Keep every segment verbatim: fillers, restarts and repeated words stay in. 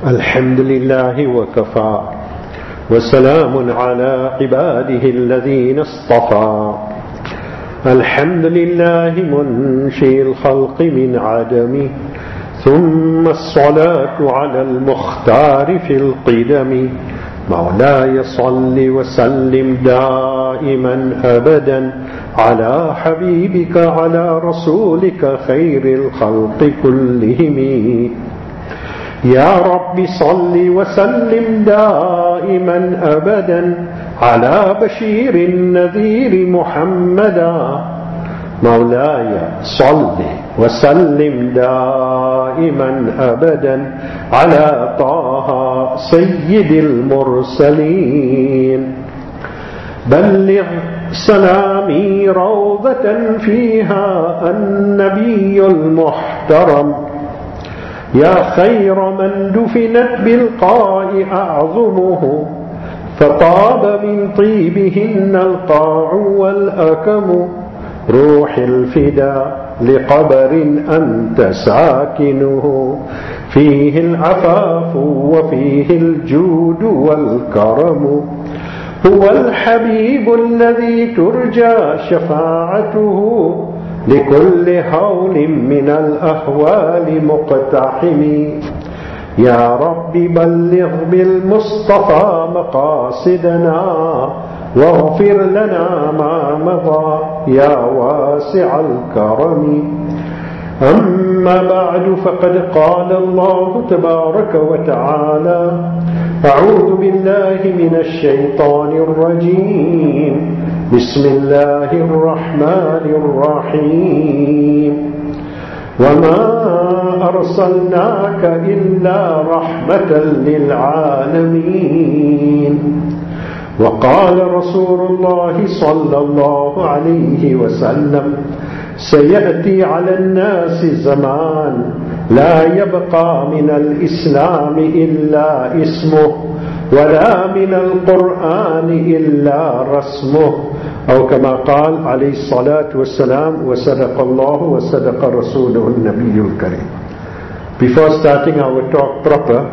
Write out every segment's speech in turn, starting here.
الحمد لله وكفى وسلام على عباده الذين اصطفى. الحمد لله منشئ الخلق من عدم، ثم الصلاة على المختار في القدم. مولاي صل وسلم دائما أبدا على حبيبك على رسولك خير الخلق كلهم. يا رب صل وسلم دائما أبدا على بشير النذير محمدا. مولاي صل وسلم دائما أبدا على طه سيد المرسلين. بلغ سلامي روضة فيها النبي المحترم، يا خير من دفنت بالقاع أعظمه، فطاب من طيبهن القاع والأكم. روح الفداء لقبر أنت ساكنه، فيه العفاف وفيه الجود والكرم. هو الحبيب الذي ترجى شفاعته لكل هول من الأهوال مقتحم. يا رب بلغ بالمصطفى مقاصدنا، واغفر لنا ما مضى يا واسع الكرم. أما بعد، فقد قال الله تبارك وتعالى: أعوذ بالله من الشيطان الرجيم، بسم الله الرحمن الرحيم. وما أرسلناك إلا رحمة للعالمين. وقال رسول الله صلى الله عليه وسلم: سيأتي على الناس زمان لا يبقى من الإسلام إلا اسمه، ولا من القرآن إلا رسمه، أو كما قال عليه الصلاة والسلام: وصدق الله وصدق رسوله النبي الكريم. Before starting our talk proper,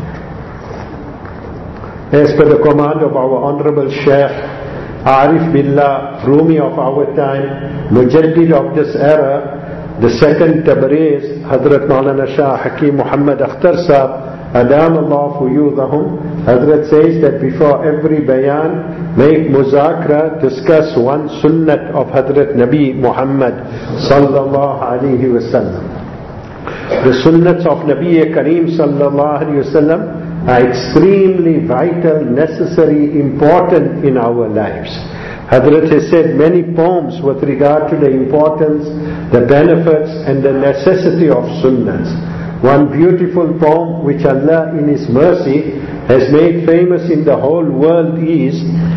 as per the command of our Honorable Sheikh Arif Billah Rumi of our time, Mujaddid of this era, the second Tabriz, Hazrat Maulana Shah Hakim Muhammad Akhtar Sahab, Adam Allah Fuyudahum, Hazrat says that before every bayan, make muzakra, discuss one sunnat of Hazrat Nabi Muhammad sallallahu alayhi wasallam. The sunnats of Nabi Kareem sallallahu alayhi wasallam are extremely vital, necessary, important in our lives. Hazrat has said many poems with regard to the importance, the benefits and the necessity of sunnats. One beautiful poem which Allah in His mercy has made famous in the whole world is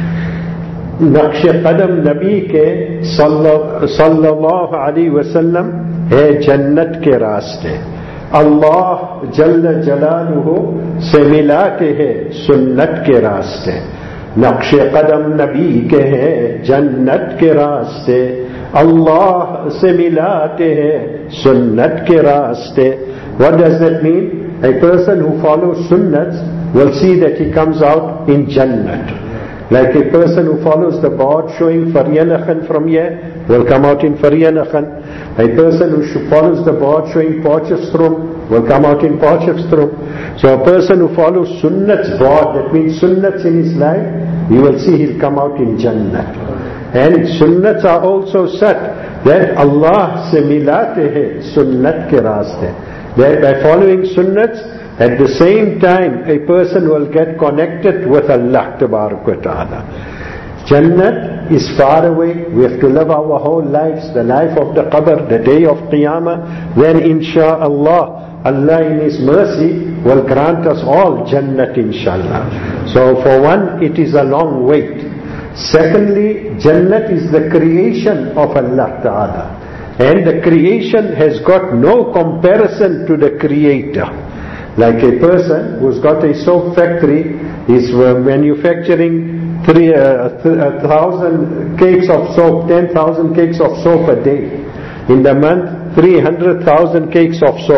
Naqsh Qadam Nabi ke sallallahu alayhi wasallam hai Jannat ke raaste. Allah Jalla Jalaluhu se milate hai sunnat ke raaste. Naqsh Qadam Nabi ke hai Jannat ke raaste. Allah se milate hai sunnat ke raaste. What does that mean? A person who follows sunnats will see that he comes out in Jannat. Like a person who follows the board showing Faryanakhan from here will come out in Faryanakhan. A person who follows the board showing Potchefstroom will come out in Potchefstroom. So a person who follows sunnats board, that means sunnats in his life, you will see he'll come out in Jannat. And sunnats are also such that Allah se milate hai sunnat ke raaste. That by following sunnats, at the same time a person will get connected with Allah Tabarak wa Ta'ala. Jannat is far away. We have to live our whole lives, the life of the qabr, the day of Qiyamah. Then insha'Allah, Allah in His mercy will grant us all Jannat inshallah. So for one, it is a long wait. Secondly, Jannat is the creation of Allah Ta'ala. And the creation has got no comparison to the Creator. Like a person who's got a soap factory is manufacturing three, uh, th- a thousand cakes of soap, ten thousand cakes of soap a day. In the month, three hundred thousand cakes of soap.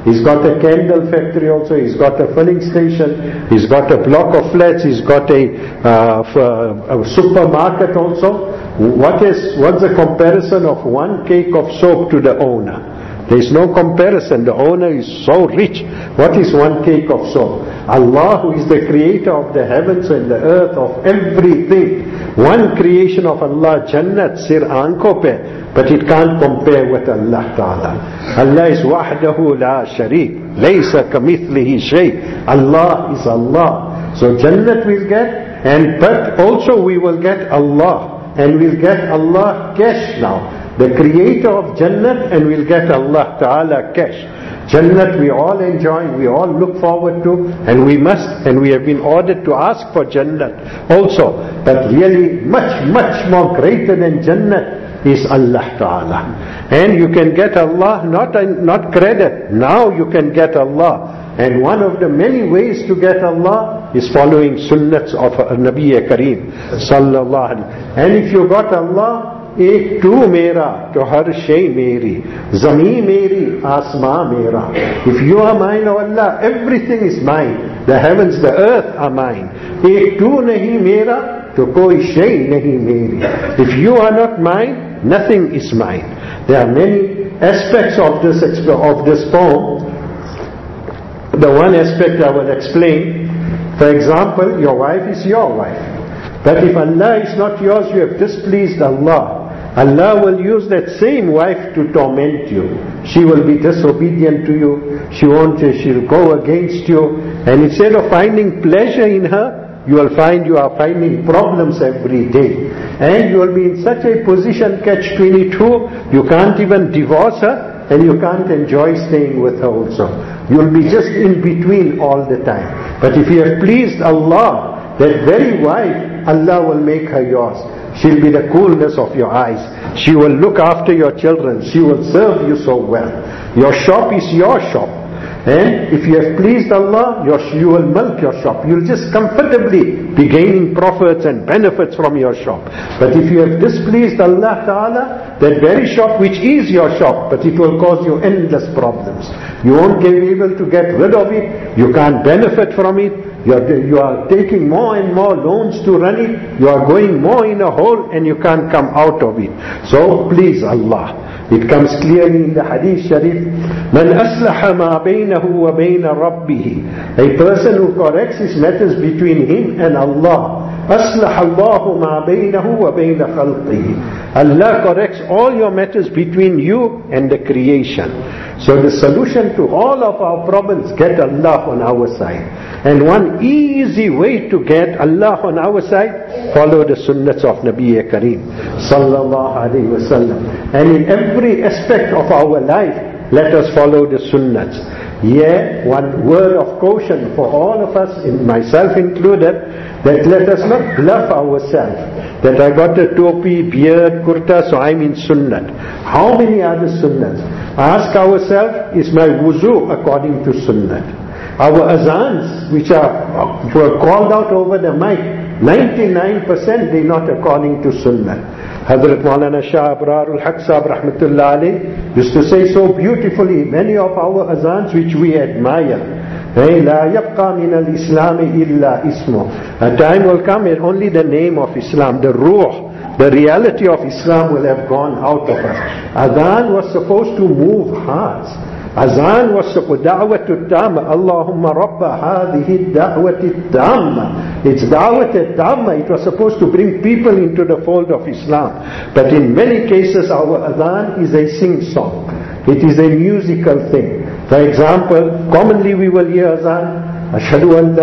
He's got a candle factory also, he's got a filling station, he's got a block of flats, he's got a, uh, f- a supermarket also. What is, what's the comparison of one cake of soap to the owner? There is no comparison. The owner is so rich. What is one cake of soap? Allah, who is the creator of the heavens and the earth, of everything. One creation of Allah, Jannat, sir aanko pe, but it can't compare with Allah Ta'ala. Allah is wahdahu la shareek, laysa kamithlihi shay. Allah is Allah. So Jannat we'll get, and but also we will get Allah, and we'll get Allah cash now. The creator of Jannat, and we'll get Allah Ta'ala cash. Jannat we all enjoy, we all look forward to, and we must, and we have been ordered to ask for Jannat also. But really much, much more greater than Jannat is Allah Ta'ala. And you can get Allah, not, not credit, now you can get Allah. And one of the many ways to get Allah is following sunnats of Nabi Kareem Sallallahu Alaihi Wasallam. And if you got Allah, एक तू मेरा तो हर शे मेरी, ज़मीन मेरी, आसमां मेरा. If you are mine, O Allah, everything is mine. The heavens, the earth are mine. एक तू नहीं मेरा तो कोई शे नहीं मेरी. If you are not mine, nothing is mine. There are many aspects of this of this poem. The one aspect I will explain. For example, your wife is your wife. But if Allah is not yours, you have displeased Allah. Allah will use that same wife to torment you. She will be disobedient to you. She won't, she'll go against you. And instead of finding pleasure in her, you will find you are finding problems every day. And you will be in such a position, catch twenty-two, you can't even divorce her, and you can't enjoy staying with her also. You will be just in between all the time. But if you have pleased Allah, that very wife, Allah will make her yours. She'll be the coolness of your eyes. She will look after your children. She will serve you so well. Your shop is your shop. And if you have pleased Allah, your, you will milk your shop. You'll just comfortably be gaining profits and benefits from your shop. But if you have displeased Allah Ta'ala, that very shop which is your shop, but it will cause you endless problems. You won't be able to get rid of it. You can't benefit from it. You are, you are taking more and more loans to run it. You are going more in a hole and you can't come out of it. So please Allah. It comes clearly in the Hadith Sharif. Man aslaha ma baynahu wa bayna rabbih. A person who corrects his matters between him and Allah. Aslaha Allahu ma baynahu wa bayna khalqihi. Allah corrects all your matters between you and the creation. So the solution to all of our problems, get Allah on our side. And one easy way to get Allah on our side, follow the sunnahs of Nabi Kareem Sallallahu Alaihi Wasallam. And in every aspect of our life, let us follow the sunnahs. Yeah, one word of caution for all of us, in myself included, that let us not bluff ourselves. That I got a topi, beard, kurta, so I'm in sunnat. How many are the sunnats? Ask ourselves, is my wuzu according to sunnat? Our azans, which are were called out over the mic, ninety-nine percent they're not according to sunnah. Hazrat Maulana Shah Abrarul Haq Sahib Rahmatullah Alayh used to say so beautifully, many of our azans which we admire. Hey, la yabqa min al-Islam illa ismu. A time will come and only the name of Islam, the ruh, the reality of Islam will have gone out of us. Adhan was supposed to move hearts. Azan was supposed, da'watu tamma, Allahumma rabba hadhihi da'wati tamma. It's da'wati tamma. It was supposed to bring people into the fold of Islam. But in many cases our adhan is a sing-song. It is a musical thing. For example, commonly we will hear azan, Ashhadu an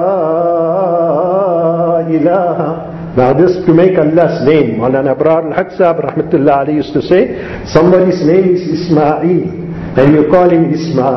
la ilaha. Now this to make Allah's name. Maulana Abrar al-Haq Sahib Rahmatullah Alayhi used to say, somebody's name is Ismail. And you call him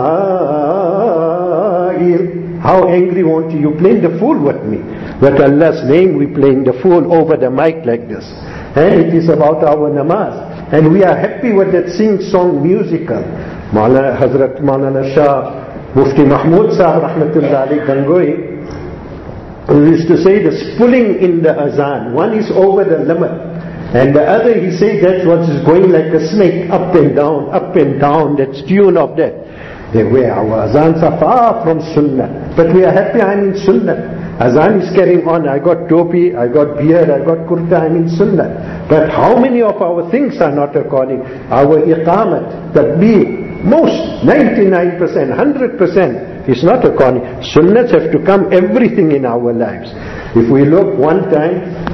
Ismail. How angry won't you? You playing the fool with me. But Allah's name we playing the fool over the mic like this. And it is about our namaz. And we are happy with that sing-song musical. Maulana Hazrat Maulana Shah Mufti Mahmud Sahib Rahmatullah Alayhi Gangoi used to say the pulling in the azan. One is over the limit. And the other, he said, that's what is going like a snake, up and down, up and down, that's tune of that. the way our azans are far from sunnah. But we are happy I'm in sunnah. Azan is carrying on. I got topi, I got beard, I got kurta, I'm in sunnah. But how many of our things are not according? Our iqamat, tabligh, most, ninety-nine percent, one hundred percent is not according. Sunnahs have to come everything in our lives. If we look one time,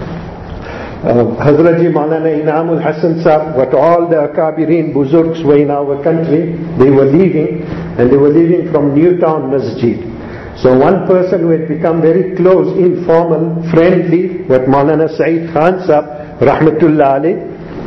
Uh, Hazrat Ji Maulana Inamul Hasan Sahab, what all the Akabirin, Buzurgs were in our country, they were leaving, and they were leaving from Newtown Masjid. So one person who had become very close, informal, friendly, what Maulana Saeed Khan Sahab, Rahmatullah alayh,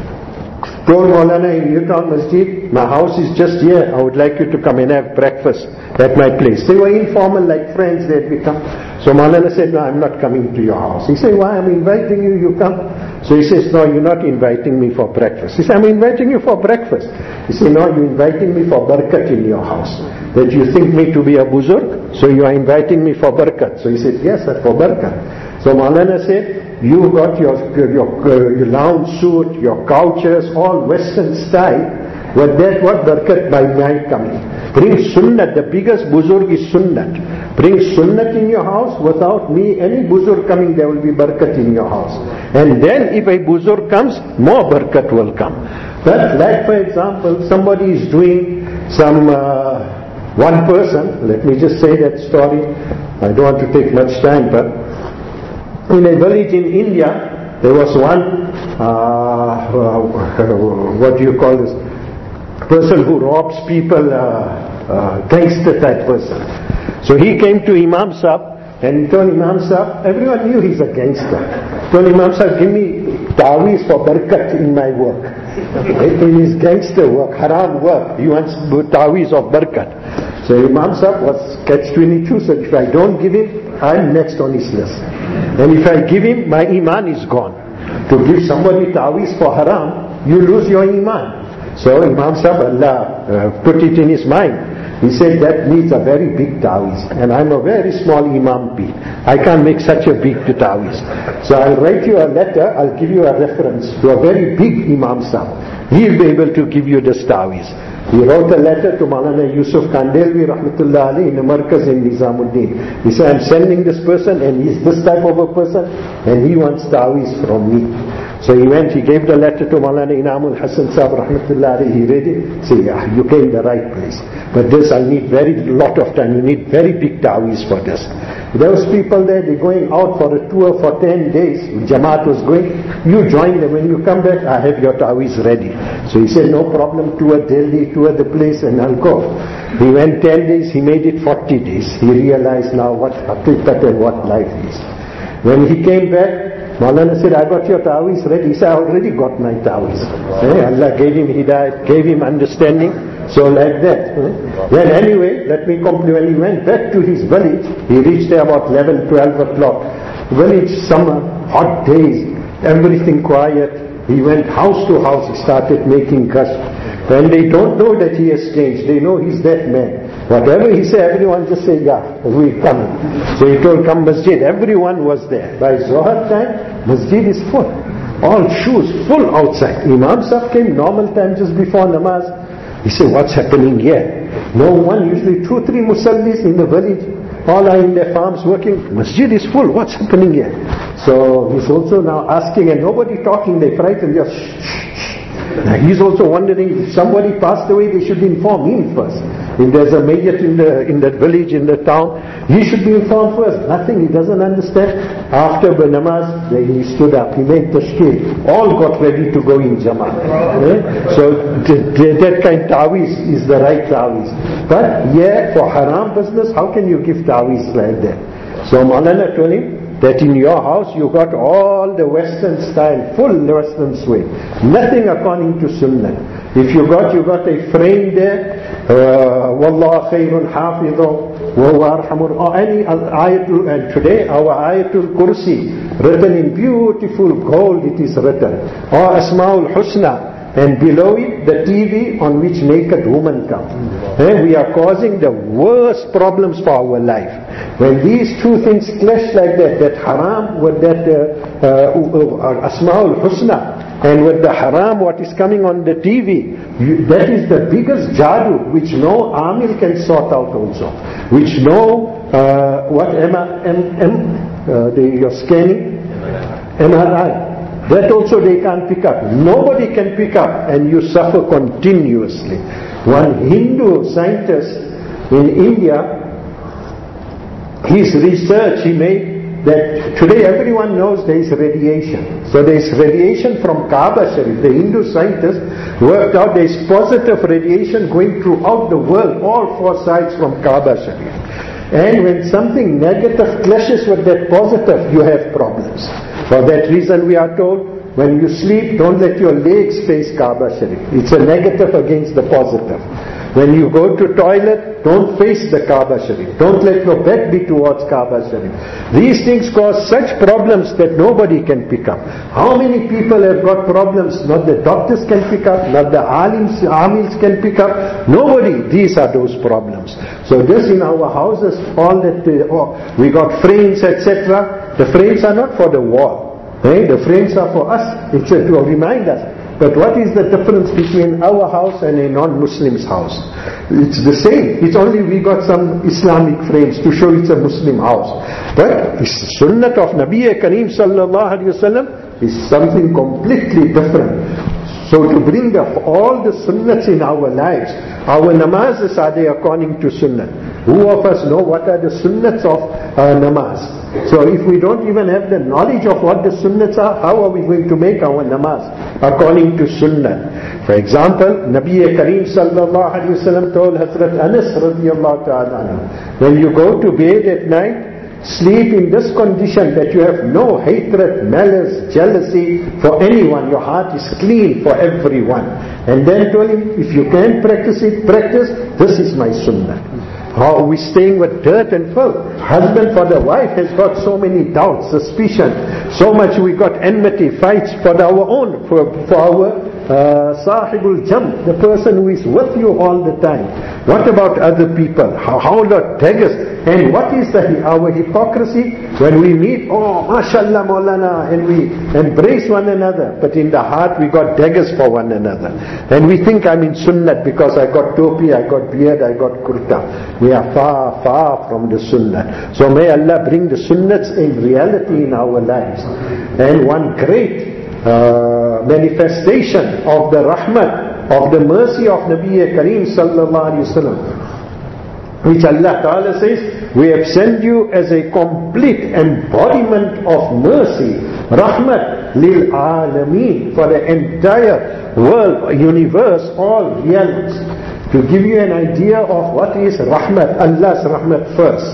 told Maulana in Newtown Masjid, my house is just here, I would like you to come and have breakfast at my place. They were informal, like friends they had become. So Maulana said, no, I'm not coming to your house. He said, why? I'm inviting you, you come. So he says, no, you're not inviting me for breakfast. He said, I'm inviting you for breakfast. He said, no, you're inviting me for barakat in your house. That you think me to be a buzurg, so you are inviting me for barakat. So he said, yes, sir, for barakat. So Maulana said, you got your, your, your lounge suit, your couches, all Western style. But that what barakat by my coming. Bring sunnat, the biggest buzurg is sunnat. Bring sunnat in your house, without me, any buzurg coming, there will be barakat in your house. And then if a buzurg comes, more barakat will come. But like for example, somebody is doing some, uh, one person, let me just say that story, I don't want to take much time, but in a village in India, there was one, uh, uh, what do you call this, person who robs people, uh, uh, gangster type person. So he came to Imam Sahib and he told Imam Sahib, everyone knew he's a gangster. Told Imam Sahib, give me ta'weez for barakat in my work. In his gangster work, haram work, he wants ta'weez of barakat. So Imam Sahib was catch twenty-two, so if I don't give him, I'm next on his list. And if I give him, my iman is gone. To give somebody ta'weez for haram, you lose your iman. So Imam Sahib, Allah uh, put it in his mind. He said that needs a very big ta'weez, and I'm a very small Imam P. I can't make such a big ta'weez. So I'll write you a letter, I'll give you a reference to a very big Imam Sahib. He'll be able to give you this ta'weez. He wrote a letter to Maulana Yusuf Kandelvi Rahmatullah Ali in the Markaz in Nizamuddin. He said, I'm sending this person and he's this type of a person and he wants ta'weez from me. So he went, he gave the letter to Maulana Inamul Hasan Sahib Rahmatullah Ali. He read it, said, yeah, you came the right place. But this I need very lot of time, you need very big ta'weez for this. Those people there, they're going out for a tour for ten days. Jamaat was going, you join them. When you come back, I have your ta'weez ready. So he said, no problem, tour Delhi, tour the place and I'll go. He went ten days, he made it forty days. He realized now what haqiqat and what life is. When he came back, Maulana said, I got your ta'weez ready. He said, I already got my ta'weez. Eh? Allah gave him hidayat, gave him understanding. So like that. Eh? Then anyway, let me complete. When he went back to his village, he reached there about eleven, twelve o'clock. Village, summer, hot days, everything quiet. He went house to house, he started making kashf. When they don't know that he has changed, they know he's that man. Whatever he said, everyone just say, yeah, we come. So he told, come masjid. Everyone was there. By Zohar time, masjid is full. All shoes full outside. Imam Sahib came normal time just before namaz. He said, what's happening here? No one, usually two, three musallis in the village. All are in their farms working. Masjid is full. What's happening here? So he's also now asking, and nobody talking. They frightened. Just shh, shh, shh. Now he's also wondering, if somebody passed away, they should inform him first. If there's a mayyat in the in that village, in the town, he should be informed first. Nothing, he doesn't understand. After the namaz, he stood up, he made tashkil. All got ready to go in Jama'at. Eh? So that kind of ta'weez is the right ta'weez. But yeah, for haram business, how can you give ta'weez like that? So Maulana told him that in your house you got all the Western style, full Western swing. Nothing according to Sunnah. If you got, you got a frame there, Wallah khayrun hafidhu, wa huwa arhamur, or any ayatul, and today our ayatul kursi, written in beautiful gold it is written, or Asma'ul Husna, and below it the T V on which naked women come. And we are causing the worst problems for our life. When these two things clash like that, that haram with that uh, uh, uh, Asma'ul Husna, and with the haram what is coming on the T V, you, that is the biggest jadoo which no amil can sort out also, which no uh, what M, M, M uh, the, your scanning M R I, that also they can't pick up. Nobody can pick up, and you suffer continuously. One Hindu scientist in India, his research he made that today everyone knows there is radiation. So there is radiation from Kaaba Sharif. The Hindu scientists worked out there is positive radiation going throughout the world, all four sides from Kaaba Sharif. And when something negative clashes with that positive, you have problems. For that reason we are told, when you sleep, don't let your legs face Kaaba Sharif. It's a negative against the positive. When you go to toilet, don't face the Kaaba Sharif. Don't let your back be towards Kaaba Sharif. These things cause such problems that nobody can pick up. How many people have got problems? Not the doctors can pick up, not the alims, amils can pick up. Nobody. These are those problems. So this in our houses, all that uh, oh, we got frames, et cetera. The frames are not for the wall. Eh? The frames are for us. It's to remind us. But what is the difference between our house and a non-Muslim's house? It's the same. It's only we got some Islamic frames to show it's a Muslim house. But the sunnah of Nabi Kareem sallallahu alayhi wa sallam is something completely different. So to bring up all the sunnahs in our lives, our namazes, are they according to sunnah? Who of us know what are the sunnahs of uh, namaz? So if we don't even have the knowledge of what the sunnahs are, how are we going to make our namaz according to sunnah? For example, Nabi Kareem sallallahu alayhi wa sallam told Hazrat Anas radiyallahu ta'ala anhu, when you go to bed at night, sleep in this condition that you have no hatred, malice, jealousy for anyone. Your heart is clean for everyone. And then told him, if you can practice it, practice. This is my sunnah. How are we staying with dirt and filth? Husband for the wife has got so many doubts, suspicion. So much we got enmity, fights for our own, for, for our uh, sahibul jam, the person who is with you all the time. What about other people? How, how the daggers? And what is the, our hypocrisy? When we meet, oh, mashallah maulana, and we embrace one another, but in the heart we got daggers for one another. And we think I'm in sunnat because I got topi, I got beard, I got kurta. We are far, far from the sunnah. So may Allah bring the sunnats in reality in our lives. And one great uh, manifestation of the rahmat, of the mercy of Nabi Kareem sallallahu alayhi wa sallam, which Allah Ta'ala says, we have sent you as a complete embodiment of mercy, rahmat lil alameen, for the entire world, universe, all realms. To give you an idea of what is rahmat, Allah's rahmat first.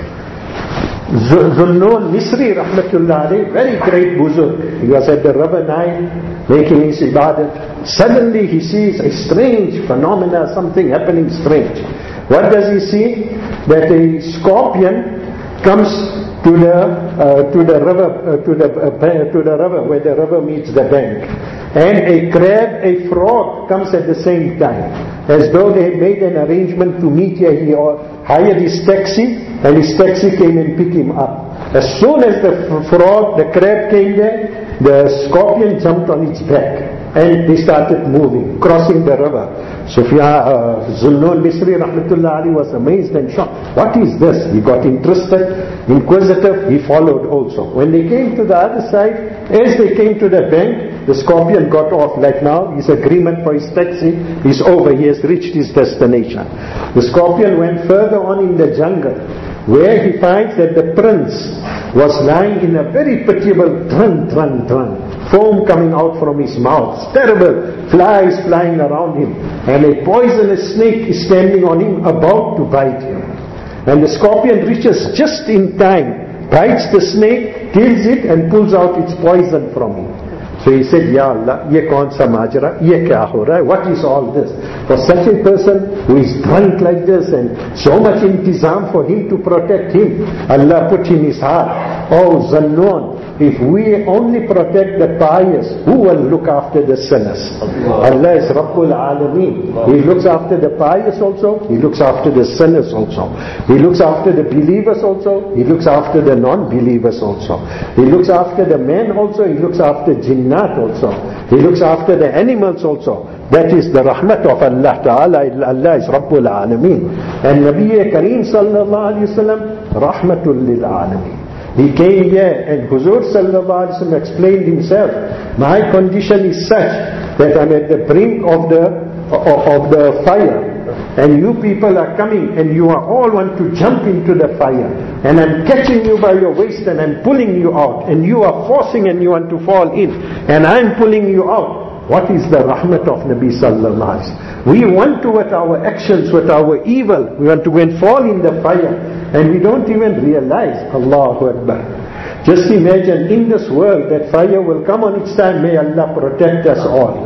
Zunnun Misri rahmatullah alayhi, very great buzurg. He was at the river Nile making his ibadat. Suddenly he sees a strange phenomena, something happening strange. What does he see? That a scorpion comes to the uh, to the river uh, to the uh, to the river where the river meets the bank, and a crab, a frog comes at the same time, as though they had made an arrangement to meet here. He hired his taxi, and his taxi came and picked him up. As soon as the frog, the crab came there, the scorpion jumped on its back, and they started moving, crossing the river. Sufyan uh, Zunnun Misri rahmatullah alayhi was amazed and shocked. What is this? He got interested, inquisitive, he followed also. When they came to the other side, as they came to the bank, the scorpion got off. Like now, his agreement for his taxi is over, he has reached his destination. The scorpion went further on in the jungle, where he finds that the prince was lying in a very pitiable drun, drun, drun. Foam coming out from his mouth. It's terrible. Flies flying around him. And a poisonous snake is standing on him, about to bite him. And the scorpion reaches just in time, bites the snake, kills it, and pulls out its poison from him. So he said, Ya Allah, ye kaun sa majra, ye kya ho raha hai? What is all this? For such a person who is drunk like this, and so much intizam for him to protect him, Allah put in his heart, oh Zunnun, if we only protect the pious, who will look after the sinners? Allah is Rabbul Alameen. He looks after the pious also, He looks after the sinners also. He looks after the believers also, He looks after the non-believers also. He looks after the men also, He looks after jinnat also. He looks after the animals also. That is the rahmat of Allah Ta'ala. Allah is Rabbul Alameen. And Nabi Kareem Sallallahu Alaihi Wasallam, Rahmatul Lil Alameen. He came here and Huzur Sallallahu Alaihi Wasallam explained himself, my condition is such that I'm at the brink of the, of, of the fire. And you people are coming and you are all want to jump into the fire. And I'm catching you by your waist and I'm pulling you out. And you are forcing and you want to fall in. And I'm pulling you out. What is the rahmat of Nabi Sallallahu Alaihi Wasallam? We want to, with our actions, with our evil, we want to go and fall in the fire. And we don't even realize. Allahu Akbar. Just imagine in this world that fire will come on its time. May Allah protect us all.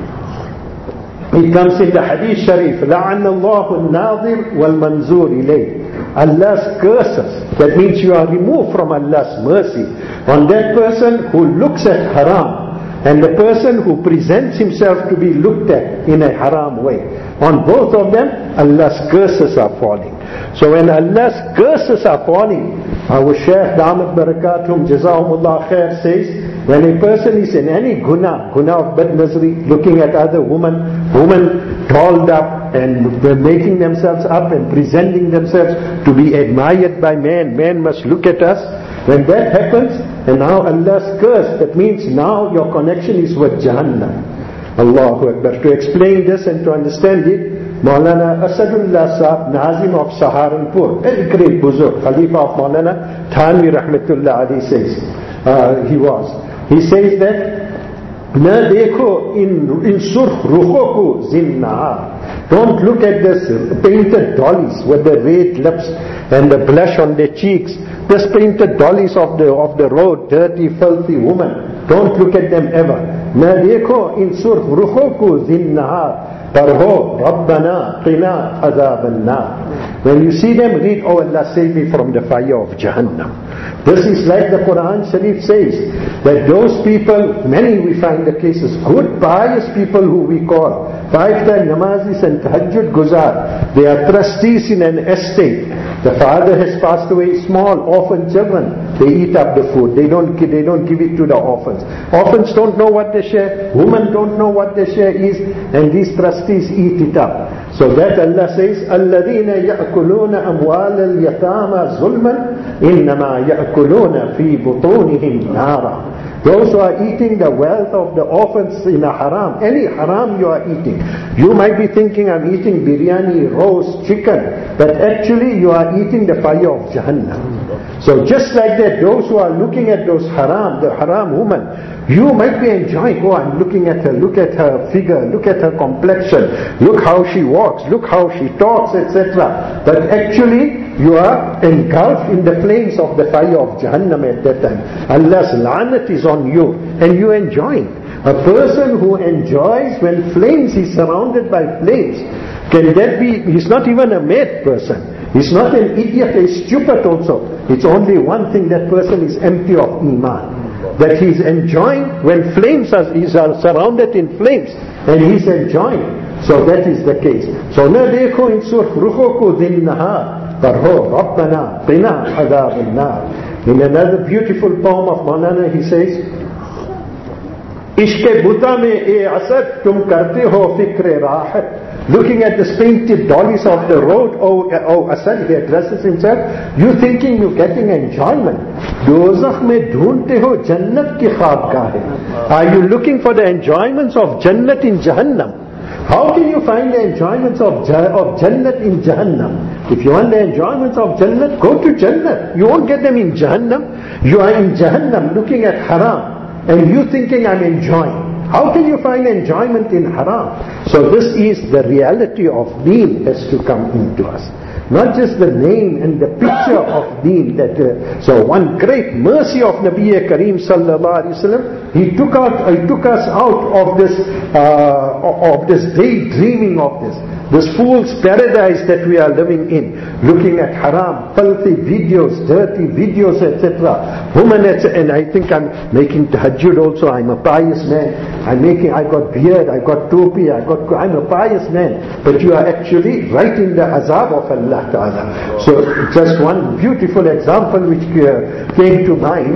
It comes in the Hadith Sharif, لَعَنَ اللَّهُ النَّاظِرُ وَالْمَنْزُورِ إِلَيْهِ. Allah's curses. That means you are removed from Allah's mercy on that person who looks at haram and the person who presents himself to be looked at in a haram way. On both of them, Allah's curses are falling. So when Allah's curses are falling, our Shaykh Damat Barakatum Jazahumullah Khair says, when a person is in any guna, guna of bad-nazari, looking at other women, women dolled up and making themselves up and presenting themselves to be admired by men, men must look at us. When that happens, and now Allah's curse, that means now your connection is with Jahannam. Allahu Akbar. To explain this and to understand it, Maulana Asadullah Sahab, Nazim of Saharanpur, very great buzurg, Khalifa of Maulana Thanvi Rahmatullah Ali says, uh, he was. He says that, Na dekho in in surkh rukho ko zinnar. Don't look at this painted dollies with the red lips and the blush on their cheeks. This painted dollies of the of the road, dirty, filthy woman. Don't look at them ever. Na dekho in surkh rukho ko zinnar. Parho Rabbana qina azab an-nar. When you see them, read, oh Allah, save me from the fire of Jahannam. This is like the Quran Sharif says, that those people, many we find the cases, good pious people who we call five time namazis and tahajjud guzar, they are trustees in an estate. The father has passed away, small orphan children, they eat up the food, they don't, they don't give it to the orphans. Orphans don't know what they share, women don't know what their share is, and these trustees eat it up. So that Allah says, الَّذِينَ يَأْكُلُونَ أَمْوَالَ الْيَتَامَى ظُلْمًا إِنَّمَا يَأْكُلُونَ فِي بُطُونِهِمْ نَارًا. Those who are eating the wealth of the orphans in a haram, any haram you are eating. You might be thinking, I'm eating biryani, roast, chicken, but actually you are eating the fire of Jahannam. So just like that, those who are looking at those haram, the haram woman, you might be enjoying, oh, I'm looking at her, look at her figure, look at her complexion, look how she walks, look how she talks, et cetera. But actually, you are engulfed in the flames of the fire of Jahannam at that time. Allah's la'nat is on you, and you enjoying. A person who enjoys when flames, he's surrounded by flames. Can that be, he's not even a mad person. He's not an idiot, he's stupid also. It's only one thing, that person is empty of iman. That he's enjoying when flames are, he's surrounded in flames, and he's enjoying. So that is the case. So na dekho in surkh rukho ko din nahar, parho Rabbana qina azab an-nar. In another beautiful poem of Maulana, he says, Ishke buta mein e asad tum karte ho fikre rahat. Looking at the painted dollies of the road, oh, oh Asad, he addresses himself, you thinking you're getting enjoyment. Dozakh mein dhoonte ho jannat ki khaabgah hai. Are you looking for the enjoyments of Jannat in Jahannam? How can you find the enjoyments of, of Jannat in Jahannam? If you want the enjoyments of Jannat, go to Jannat. You won't get them in Jahannam. You are in Jahannam looking at haram, and you thinking I'm enjoying. How can you find enjoyment in haram? So this is the reality of deen has to come into us. Not just the name and the picture of deen. That, uh, so one great mercy of Nabi Kareem Sallallahu Alaihi Wasallam, he took out, he took us out of this, uh, of this daydreaming of this. This fool's paradise that we are living in, looking at haram, filthy videos, dirty videos, et cetera. Women, and I think I'm making tahajjud also. I'm a pious man. I'm making. I got beard. I got topi. I got. I'm a pious man. But you are actually right in the azab of Allah Ta'ala. So just one beautiful example which uh, came to mind.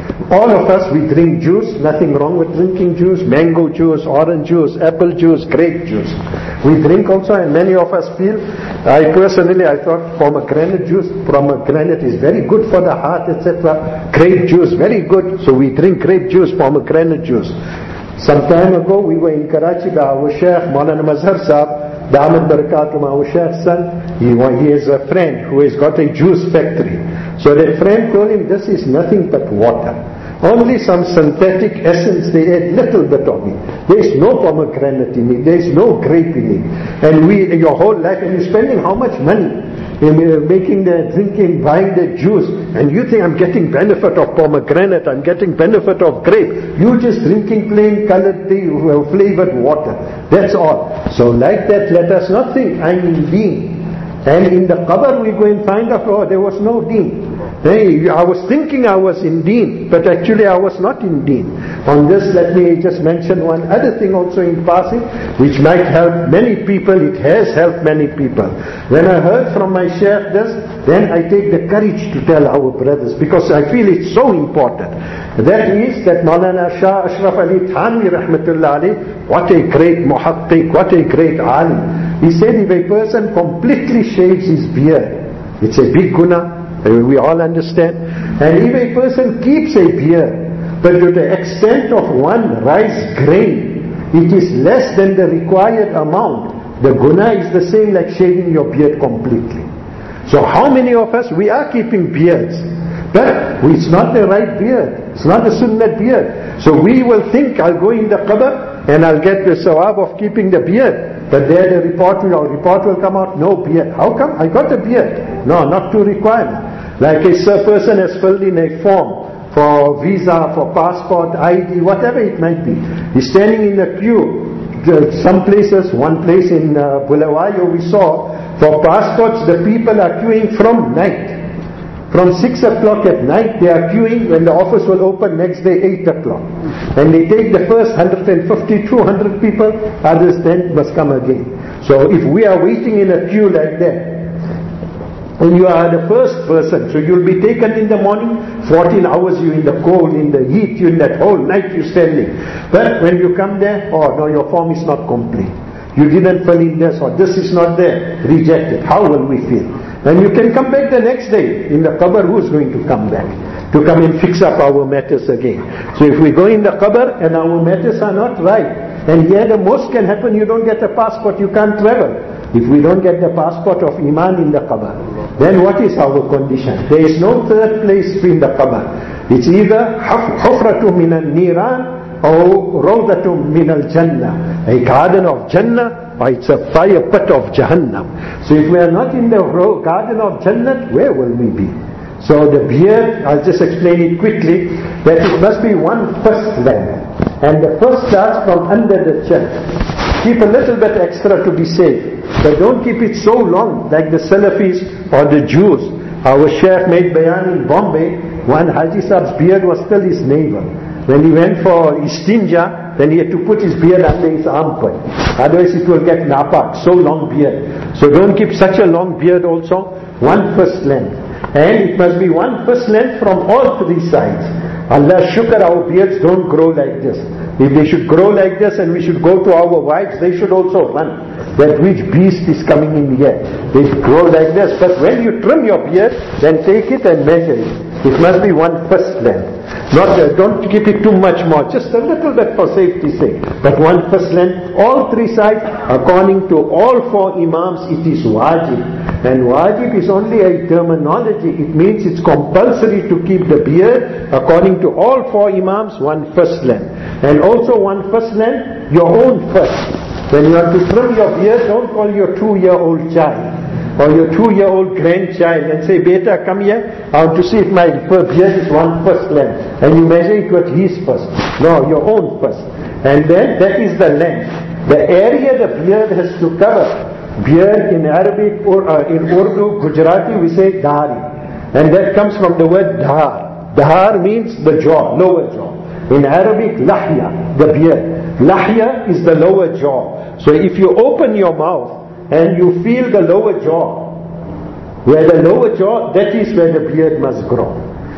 All of us, we drink juice, nothing wrong with drinking juice, mango juice, orange juice, apple juice, grape juice. We drink also, and many of us feel, I personally, I thought pomegranate juice, pomegranate is very good for the heart, et cetera. Grape juice, very good, so we drink grape juice, pomegranate juice. Some time ago, we were in Karachi by our Sheikh, Maulana Mazhar Sahib, Damat Barakatum, our Sheikh's son. He, he is a friend who has got a juice factory. So that friend told him, this is nothing but water. Only some synthetic essence, they add little bit of it. There is no pomegranate in it, there is no grape in it. And we, your whole life, and you're spending how much money in making the, drinking, buying the juice, and you think I'm getting benefit of pomegranate, I'm getting benefit of grape. You just drinking plain colored tea, flavored water. That's all. So like that, let us not think I'm in deen. And in the qabr we go and find out, oh, there was no deen. Hey, I was thinking I was in deen, but actually I was not in deen. On this, let me just mention one other thing also in passing, which might help many people. It has helped many people. When I heard from my sheikh this, then I take the courage to tell our brothers, because I feel it's so important. That is that Maulana Shah Ashraf Ali Thanvi Rahmatullah alayh, what a great muhaqqiq, what a great alim. He said if a person completely shaves his beard, it's a big guna, we all understand. And if a person keeps a beard, but to the extent of one rice grain, it is less than the required amount, the guna is the same like shaving your beard completely. So how many of us, we are keeping beards, but it's not the right beard, it's not the sunnah beard. So we will think, I'll go in the qabr and I'll get the sawab of keeping the beard. But there the report will, report will come out, no beard. How come? I got a beard. No, not to requirement. Like a person has filled in a form for visa, for passport, I D, whatever it might be. He's standing in a queue. Some places, one place in uh, Bulawayo we saw, for passports the people are queuing from night. From six o'clock at night they are queuing, when the office will open next day eight o'clock. And they take the first one hundred fifty, two hundred people, others then must come again. So if we are waiting in a queue like that, and you are the first person, so you'll be taken in the morning, fourteen hours you in the cold, in the heat, you in that whole night you standing. But when you come there, oh no, your form is not complete. You didn't fill in this, or this is not there, rejected. How will we feel? And you can come back the next day. In the qabr, who's going to come back? To come and fix up our matters again. So if we go in the qabr and our matters are not right, and here the most can happen, you don't get a passport, you can't travel. If we don't get the passport of Iman in the qabr, then what is our condition? There is no third place in the qabr. It's either hufratu min al-niran or rawdatum min al-jannah, a garden of Jannah, or it's a fire pit of Jahannam. So if we are not in the garden of Jannah, where will we be? So the beard, I'll just explain it quickly, that it must be one first length. And the first starts from under the chin. Keep a little bit extra to be safe, but don't keep it so long like the Salafis or the Jews. Our Sheikh made bayan in Bombay, one Haji Saab's beard was still his neighbor. When he went for istinja, then he had to put his beard under his armpit. Otherwise it will get napak, so long beard. So don't keep such a long beard also. One first length. And it must be one first length from all three sides. Allah shukr, our beards don't grow like this. If they should grow like this and we should go to our wives, they should also run. That which beast is coming in here. They grow like this. But when you trim your beard, then take it and measure it. It must be one first length. Not, uh, don't keep it too much more, just a little bit for safety's sake. But one first length, all three sides, according to all four Imams, it is wajib. And wajib is only a terminology. It means it's compulsory to keep the beard, according to all four Imams, one first length. And also one first length, your own first. When you have to trim your beard, don't call your two-year-old child or your two-year-old grandchild and say, Beta, come here, I want to see if my beard is one first length. And you measure it with his first. No, your own first. And then that is the length. The area the beard has to cover. Beard in Arabic or uh, in Urdu, Gujarati, we say dari. And that comes from the word dahar. Dahar means the jaw, lower jaw. In Arabic, lahya, the beard. Lahya is the lower jaw. So if you open your mouth, and you feel the lower jaw, where the lower jaw, that is where the beard must grow.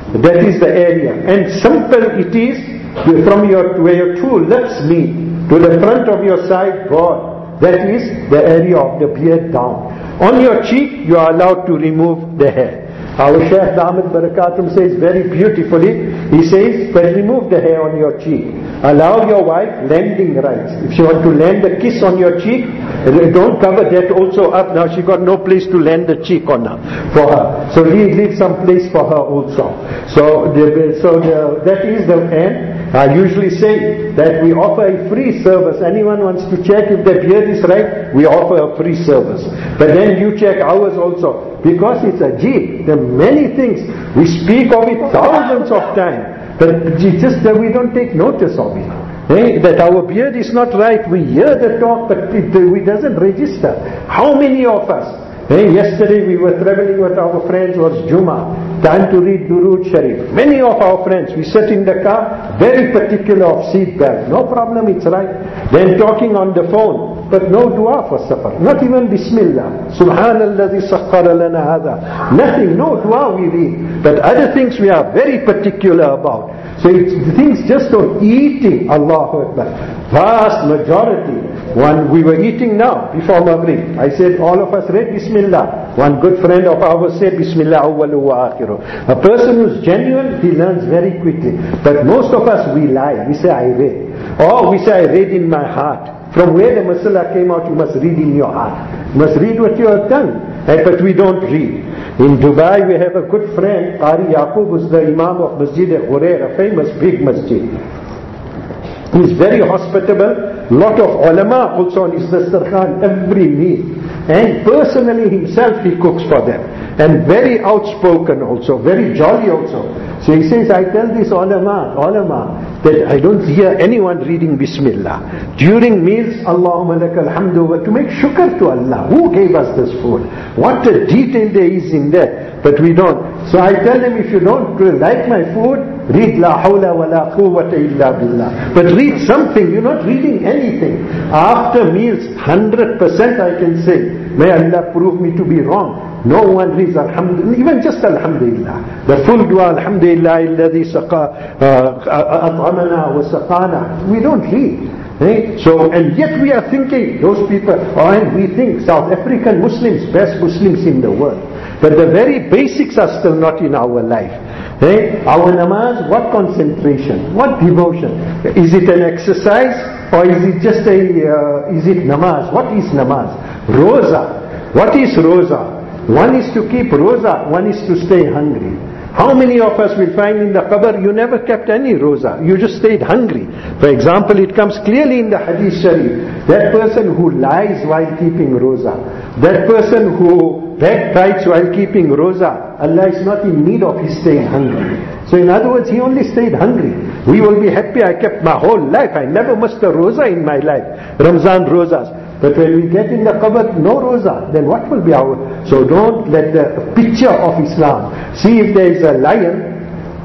That is the area. And simple it is, from your, where your two lips meet to the front of your side board. That is the area of the beard down. On your cheek, you are allowed to remove the hair. Our Shaykh Ahmed Barakatum says very beautifully, he says, but remove the hair on your cheek. Allow your wife lending rights. If she wants to lend a kiss on your cheek, don't cover that also up. Now she got no place to lend the cheek on her, for her. So leave, leave some place for her also. So, the, so the, that is the end. I usually say that we offer a free service. Anyone wants to check if the beard is right, we offer a free service. But then you check ours also. Because it's a jeep. There are many things. We speak of it thousands of times. But just that we don't take notice of it. Eh? That our beard is not right. We hear the talk, but it, it doesn't register. How many of us? Eh? Yesterday we were traveling with our friends, was Jummah. Time to read Durood Sharif. Many of our friends, we sit in the car, very particular of seat belt. No problem, it's right. Then talking on the phone, but no dua for safar. Not even Bismillah. Subhanalladhi sakhkhara lana hadha. Nothing, no dua we read. But other things we are very particular about. So it's things just on eating, Allahu Akbar. Vast majority. One, we were eating now, before Maghrib. I said, all of us read Bismillah. One good friend of ours said, Bismillah awwalu wa akhiru. A person who's genuine, he learns very quickly. But most of us, we lie. We say, I read. Or we say, I read in my heart. From where the masala came out, you must read in your heart. You must read what you have done. But we don't read. In Dubai, we have a good friend, Qari Yaqub, who's the Imam of Masjid al-Ghurair, a famous big masjid. He's very hospitable. Lot of ulama also on his dastarkhan every meal. And personally himself he cooks for them. And very outspoken also, very jolly also. So he says, I tell this ulama, ulama, that I don't hear anyone reading Bismillah. During meals, Allahumma lakal hamdu, to make shukr to Allah. Who gave us this food? What a detail there is in that. But we don't. So I tell them, if you don't like my food, read La hawla wa la quwwata illa billah. But read something, you're not reading anything. After meals, one hundred percent I can say, may Allah prove me to be wrong. No one reads Alhamdulillah, even just Alhamdulillah. The full dua, Alhamdulillah, alladhi saqa, at'amana wa saqana. We don't read. Eh? So, and yet we are thinking, those people, oh, and we think South African Muslims, best Muslims in the world. But the very basics are still not in our life. Eh? Our namaz, what concentration, what devotion? Is it an exercise or is it just a, uh, is it namaz? What is namaz? Roza. What is roza? One is to keep roza, one is to stay hungry. How many of us will find in the qabr, you never kept any roza, you just stayed hungry. For example, it comes clearly in the hadith sharif, that person who lies while keeping roza, that person who backbites while keeping roza, Allah is not in need of his staying hungry. So in other words, he only stayed hungry. We will be happy, I kept my whole life, I never missed a roza in my life, Ramzan rozas. But when we get in the qabr, no roza, then what will be our... So don't let the picture of Islam. See if there is a lion,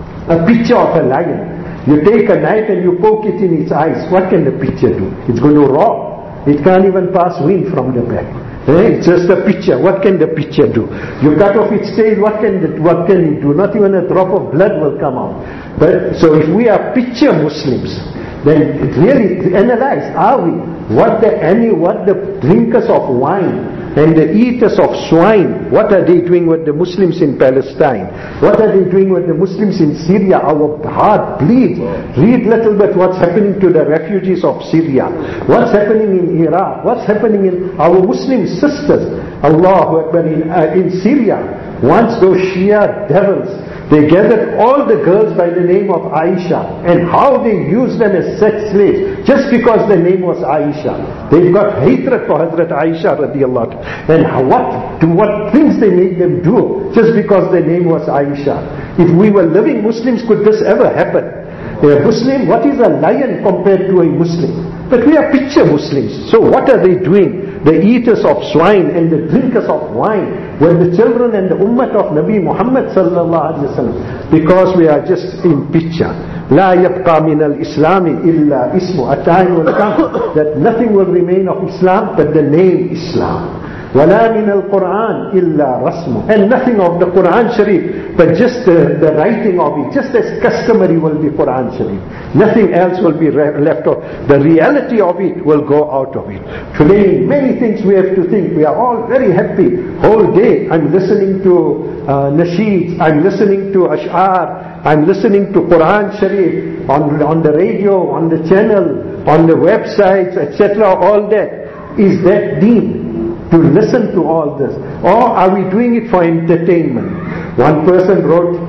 a picture of a lion. You take a knife and you poke it in its eyes. What can the picture do? It's going to roar. It can't even pass wind from the back. Eh? It's just a picture. What can the picture do? You cut off its tail, what can, the, what can it do? Not even a drop of blood will come out. But, so if we are picture Muslims, then it really analyze, are we? What the any what the drinkers of wine and the eaters of swine, what are they doing with the Muslims in Palestine? What are they doing with the Muslims in Syria? Our heart bleeds. Read little bit what's happening to the refugees of Syria. What's happening in Iraq? What's happening in our Muslim sisters? Allahu Akbar, in, uh, in Syria. Once those Shia devils, they gathered all the girls by the name of Aisha, and how they used them as sex slaves just because the name was Aisha. They've got hatred for Hazrat Aisha radiallahu anha. And what, to what things they made them do just because the name was Aisha. If we were living Muslims, could this ever happen? A Muslim, what is a lion compared to a Muslim? But we are picture Muslims. So what are they doing? The eaters of swine and the drinkers of wine were the children and the ummah of Nabi Muhammad sallallahu alaihi wasallam. Because we are just in picture. La yabqa min al-Islami illa ismu. A time will come that nothing will remain of Islam but the name Islam. وَلَا مِنَ الْقُرْآنِ إِلَّا رَسْمُ. And nothing of the Quran Sharif, but just the, the writing of it, just as customary will be Quran Sharif. Nothing else will be re- left out. The reality of it will go out of it. Today, many things we have to think. We are all very happy. Whole day, I'm listening to uh, nasheeds, I'm listening to ash'ar, I'm listening to Quran Sharif on, on the radio, on the channel, on the websites, et cetera. All that. Is that deen? To listen to all this? Or are we doing it for entertainment? One person wrote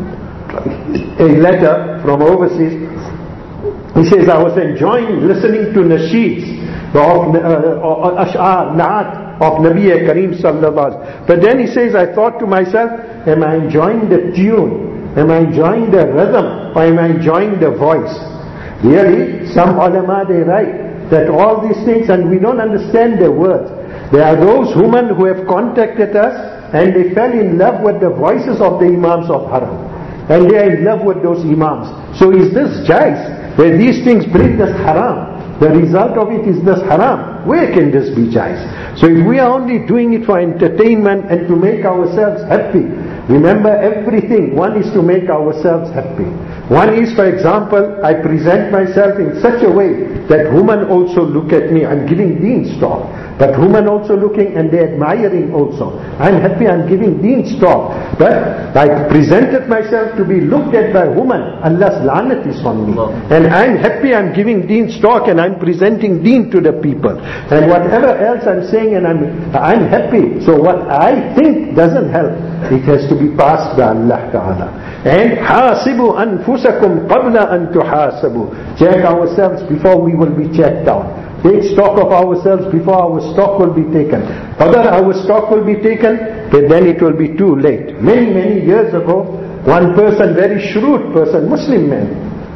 a letter from overseas. He says, I was enjoying listening to nasheeds of uh, ash'ar, na'at of Nabi Kareem sallallahu alaihi wasallam. But then he says, I thought to myself, am I enjoying the tune? Am I enjoying the rhythm? Or am I enjoying the voice? Really, some ulama, they write that all these things, and we don't understand their words. There are those women who have contacted us and they fell in love with the voices of the Imams of Haram. And they are in love with those Imams. So is this jais? Where these things bring this haram. The result of it is this haram. Where can this be jais? So if we are only doing it for entertainment and to make ourselves happy, remember everything, one is to make ourselves happy. One is, for example, I present myself in such a way that women also look at me. I'm giving deen stock. But women also looking and they're admiring also. I'm happy I'm giving deen stock. But I presented myself to be looked at by women. Allah's lanat is on me. And I'm happy I'm giving deen stock and I'm presenting deen to the people. And whatever else I'm saying, and I'm, I'm happy. So what I think doesn't help. It has to be passed by Allah Ta'ala. And حَاسِبُوا أَنفُسَكُمْ قَبْلَ أَن تُحَاسَبُوا. Check ourselves before we will be checked out. Take stock of ourselves before our stock will be taken. Whether our stock will be taken, but then it will be too late. Many, many years ago, one person, very shrewd person, Muslim man,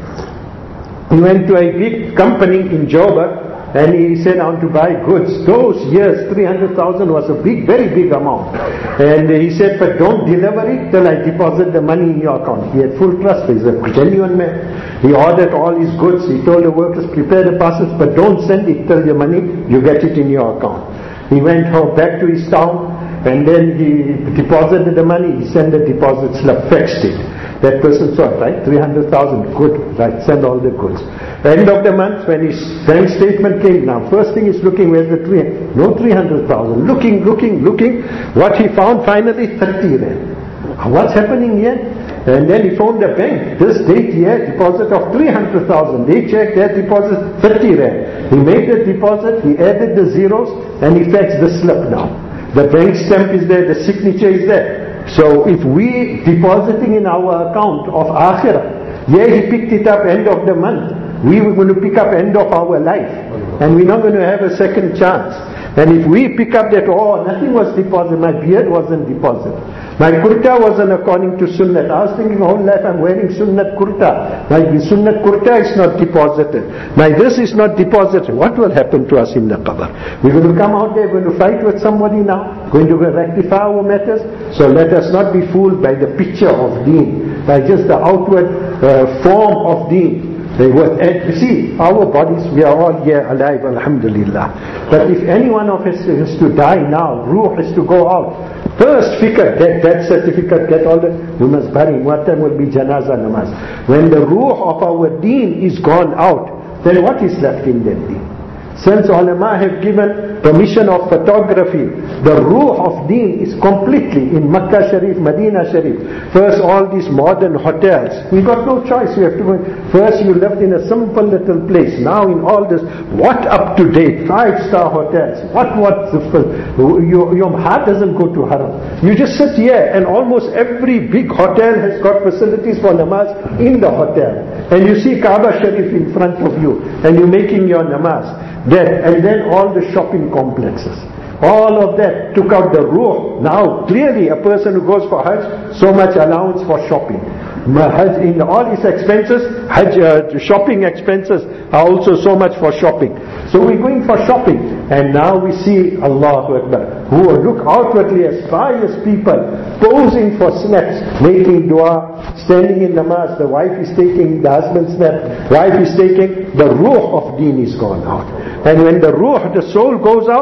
he went to a big company in Joburg and he said, I want to buy goods. Those years, three hundred thousand was a big, very big amount. And he said, but don't deliver it till I deposit the money in your account. He had full trust. He's a genuine man. He ordered all his goods. He told the workers, prepare the parcels, but don't send it till the money, you get it in your account. He went home back to his town and then he deposited the money. He sent the deposit slip, fixed it. That person saw it, right? three hundred thousand, good, right, send all the goods. End of the month, when his bank statement came, now first thing is looking, where's the three? No three hundred thousand. Looking, looking, looking. What he found finally, thirty rand. What's happening here? And then he phoned the bank. This date here, deposit of three hundred thousand. They checked their deposit, thirty rand. He made the deposit, he added the zeros, and he faxed the slip now. The bank stamp is there, the signature is there. So if we depositing in our account of Akhirah, yeah, he picked it up end of the month. We were going to pick up end of our life. And we're not going to have a second chance. And if we pick up that, oh, nothing was deposited, my beard wasn't deposited. My kurta wasn't according to sunnat. I was thinking whole life I'm wearing sunnat kurta. My sunnat kurta is not deposited. My this is not deposited. What will happen to us in the qabr? We're going to come out there, going to fight with somebody now, going to rectify our matters. So let us not be fooled by the picture of deen, by just the outward uh, form of deen. They were, and see, our bodies, we are all here alive, alhamdulillah. But if any one of us is to die now, ruh is to go out, first fikr, get that certificate, get all the, we must bury. What time will be janazah namaz? When the ruh of our deen is gone out, then what is left in that deen? Since ulama have given permission of photography, the ruh of deen is completely in Makkah Sharif, Medina Sharif. First all these modern hotels, we got no choice. We have to, first you lived in a simple little place. Now in all this, what up to date, five star hotels, what, what, your, your heart doesn't go to haram. You just sit here and almost every big hotel has got facilities for namaz in the hotel. And you see Kaaba Sharif in front of you and you're making your namaz. That, and then all the shopping complexes. All of that took out the ruh. Now clearly a person who goes for Hajj, so much allowance for shopping. Hajj, in all his expenses, Hajj uh, shopping expenses are also so much for shopping. So we're going for shopping. And now we see, Allahu Akbar, who look outwardly as pious people, posing for snaps, making dua, standing in namaz, the wife is taking, the husband's snap, wife is taking, the ruh of deen is gone out. And when the ruh, the soul goes out,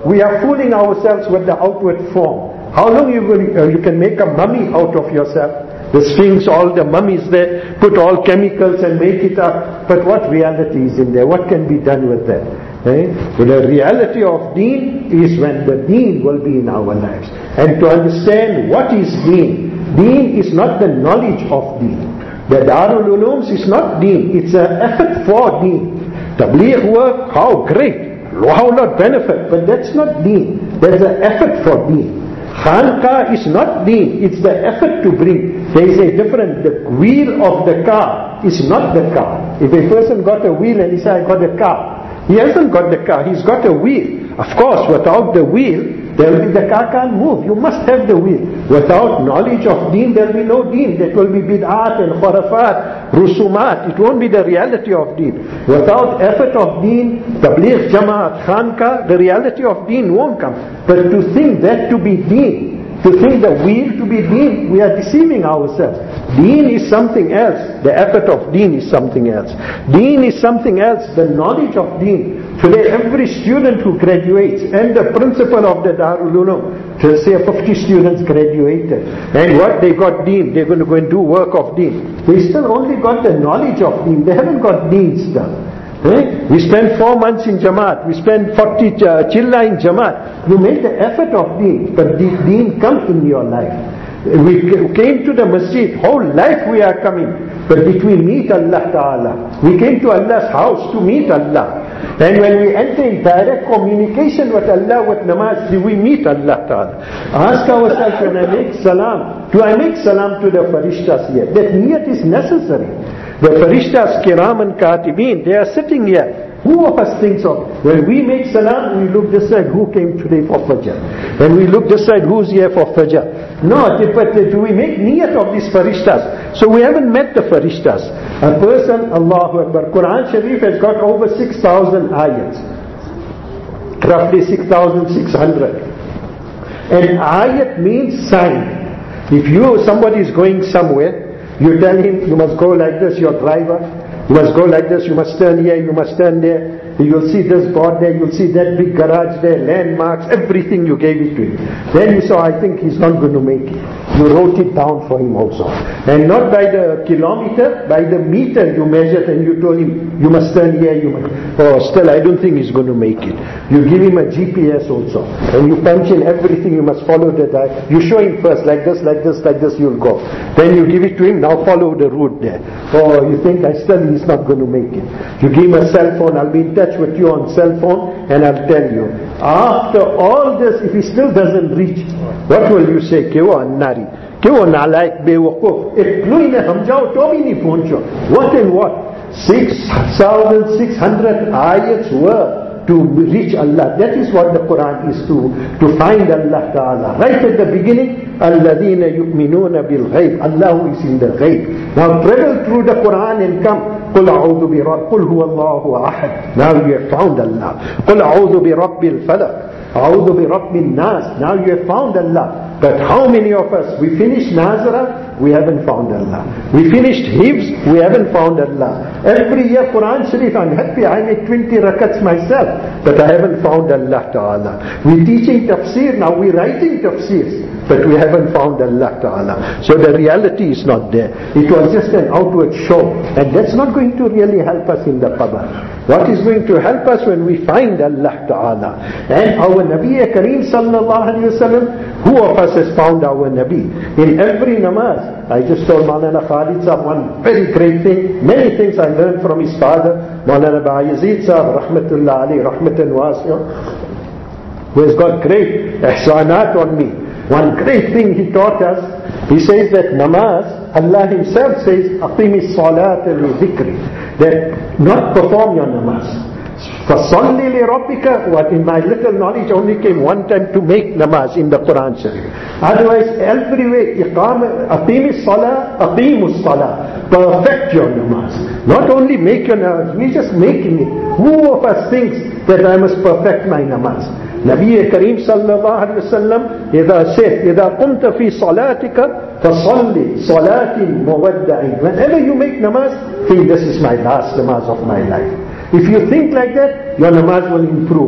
we are fooling ourselves with the outward form. How long you, will, uh, you can make a mummy out of yourself? The Sphinx, all the mummies there, put all chemicals and make it up. But what reality is in there? What can be done with that? Eh? But the reality of deen is when the deen will be in our lives. And to understand what is deen, deen is not the knowledge of deen. The Darul Ulooms is not deen, it's an effort for deen. Tabligh work, how great, how lot benefit, but that's not deen. There's an effort for deen. Khanqah is not deen, it's the effort to bring. There is a difference. The wheel of the car is not the car. If a person got a wheel and he said, I got a car, he hasn't got the car, he's got a wheel. Of course, without the wheel, there will be, the car can't move. You must have the wheel. Without knowledge of deen, there will be no deen. That will be bid'at and khurafat, rusumat. It won't be the reality of deen. Without effort of deen, tabligh, jamaat, khanqah, the reality of deen won't come. But to think that to be deen, to think the wheel to be deen, we are deceiving ourselves. Deen is something else. The effort of deen is something else. Deen is something else. The knowledge of deen. Today every student who graduates, and the principal of the Darul Uloom, to say fifty students graduated, and what they got deen, they're going to go and do work of deen. They still only got the knowledge of deen. They haven't got deen stuff. Eh? We spend four months in Jamaat, we spend forty uh, chilla in Jamaat. You made the effort of deen, but the deen come in your life. We came to the masjid, whole life we are coming, but between meet Allah Ta'ala. We came to Allah's house to meet Allah. And when we enter in direct communication with Allah, with namaz, do we meet Allah Ta'ala? Ask ourselves, when I make salam, do I make salam to the farishtas here? That niyat is necessary. The farishtas, kiram and katibin, they are sitting here. Who of us thinks of, when we make salam, we look this side, who came today for Fajr? When we look this side, who's here for Fajr? No, but do we make niyat of these farishtas? So we haven't met the farishtas. A person, Allahu Akbar, Quran Sharif has got over six thousand ayats. Roughly six thousand six hundred. And ayat means sign. If you, somebody is going somewhere, you tell him, you must go like this, your driver, you must go like this, you must turn here, you must turn there. You'll see this board there, you'll see that big garage there, landmarks, everything you gave it to him. Then you saw, I think he's not going to make it. You wrote it down for him also. And not by the kilometer, by the meter you measured and you told him, you must turn here, you must. Oh, still I don't think he's going to make it. You give him a G P S also. And you punch in everything, you must follow the dial. You show him first, like this, like this, like this, you'll go. Then you give it to him, now follow the route there. Oh, you think I still he's not going to make it. You give him a cell phone, I'll be in touch with you on cell phone and I'll tell you. After all this, if he still doesn't reach, what will you say? Kewa nari. Kewa nalaik bewakuf. Itlu ine hamjao to bhi nahi pahuncho. What and what? six thousand six hundred ayats were to reach Allah. That is what the Quran is to, to find Allah Ta'ala. Right at the beginning, الَّذِينَ يُؤْمِنُونَ بِالْغَيْبِ, Allah who is in the ghaib. Now travel through the Quran and come. قُلْ أَعُوذُ بِرَبِّ قُلْ هُوَ اللَّهُ أَحَدٌ. Now you have found Allah. قُلْ أَعُوذُ بِرَبِّ الْفَلَقِ. أَعُوذُ بِرَبِّ النَّاسِ. Now you have found Allah. But how many of us, we finished Nazarah, we haven't found Allah. We finished Hifz, we haven't found Allah. Every year Quran Sharif, I'm happy, I make twenty rakats myself, but I haven't found Allah Ta'ala. We're teaching tafsir, now we're writing tafsirs, but we haven't found Allah Ta'ala. So the reality is not there. It was just an outward show, and that's not going to really help us in the qabr. What is going to help us when we find Allah Ta'ala? And our Nabi Kareem Sallallahu Alaihi Wasallam, who of us has found our Nabi? In every namaz, I just told Maulana Khalid Sahab one very great thing, many things I learned from his father, Maulana Bayazid Sahab, Rahmatullah Ali, Rahmatan Wasi'ah, who has got great ihsanat on me. One great thing he taught us, he says that namaz, Allah himself says, Aqimi salat li dhikri, that not perform your namaz. فَصَلِّ لِرَبِّكَ, what in my little knowledge only came one time to make namaz in the Quran Sharif. Otherwise, everywhere, iqam, aqimi salah, aqimu salah, perfect your namaz. Not only make your namaz, we just making it. Who of us thinks that I must perfect my namaz? Nabi Kareem Sallallahu Alaihi Wasallam إذا said, إذا قمت في صلاتك فصلي صلاة مودع. Whenever you make namaz, think this is my last namaz of my life. If you think like that, your namaz will improve.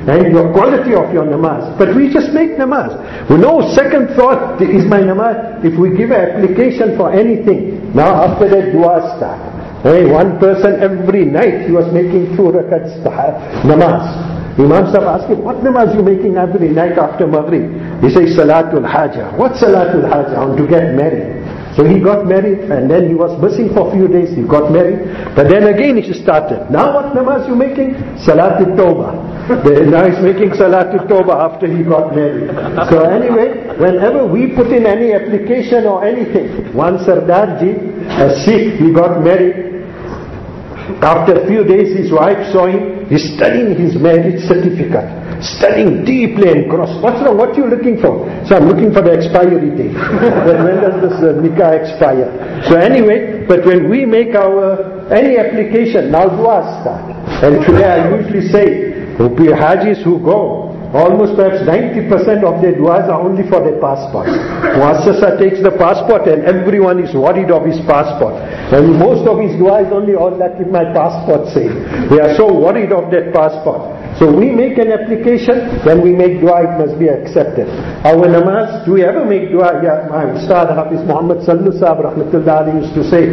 and your quality of your namaz. But we just make namaz. With no second thought, is my namaz, if we give an application for anything, now after that dua start. Hey, one person every night he was making two rakats namaz. Imam Sahib asked him, what namaz you making every night after Maghrib? He says, Salatul Hajjah. What Salatul Hajjah? I want to get married. So he got married, and then he was missing for a few days, he got married. But then again he started. Now what namaz you making? Salatul Tawbah. Now he's making Salatul Tawbah after he got married. So anyway, whenever we put in any application or anything, one Sardarji, a Sikh, he got married. After a few days his wife saw him, he's studying his marriage certificate, studying deeply and cross. What's wrong? What are you looking for? So I'm looking for the expiry date. But when does this uh, nikah expire? So anyway, but when we make our, any application, now dua start. And today I usually say, Hajis who go, almost perhaps ninety percent of their duas are only for their passport. Muassasa takes the passport and everyone is worried of his passport. And most of his dua is only, all that with my passport say. They are so worried of that passport. So we make an application, when we make dua it must be accepted. Our namaz, do we ever make dua? Yeah, my Ustad Hafiz Muhammad Sallu Sahib Rahmatullah Ali used to say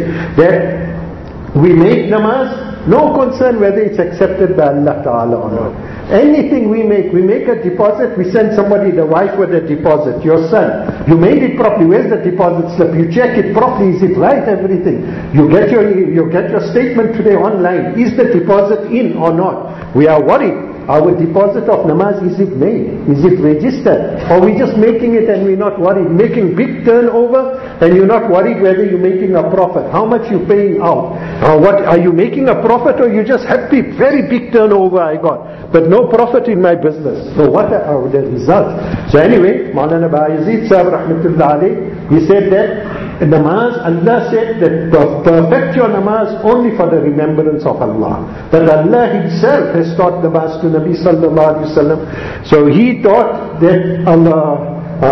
that we make namaz, no concern whether it's accepted by Allah Ta'ala or not. Anything we make, we make a deposit, we send somebody, the wife with a deposit, your son, you made it properly, where's the deposit slip? You check it properly, is it right, everything? You get your, you get your statement today online, is the deposit in or not? We are worried. Our deposit of namaz, is it made? Is it registered? Or we just making it and we're not worried? Making big turnover and you're not worried whether you're making a profit. How much you paying out? Uh, what, are you making a profit or you just happy? Very big turnover I got, but no profit in my business. So what are the results? So anyway, Maulana Bayazid Sahib Rahmatullah alayh, he said that namaz, Allah said that perfect your namaz only for the remembrance of Allah. But Allah Himself has taught namaz to Nabi Sallallahu Alaihi Wasallam. So He taught that Allah,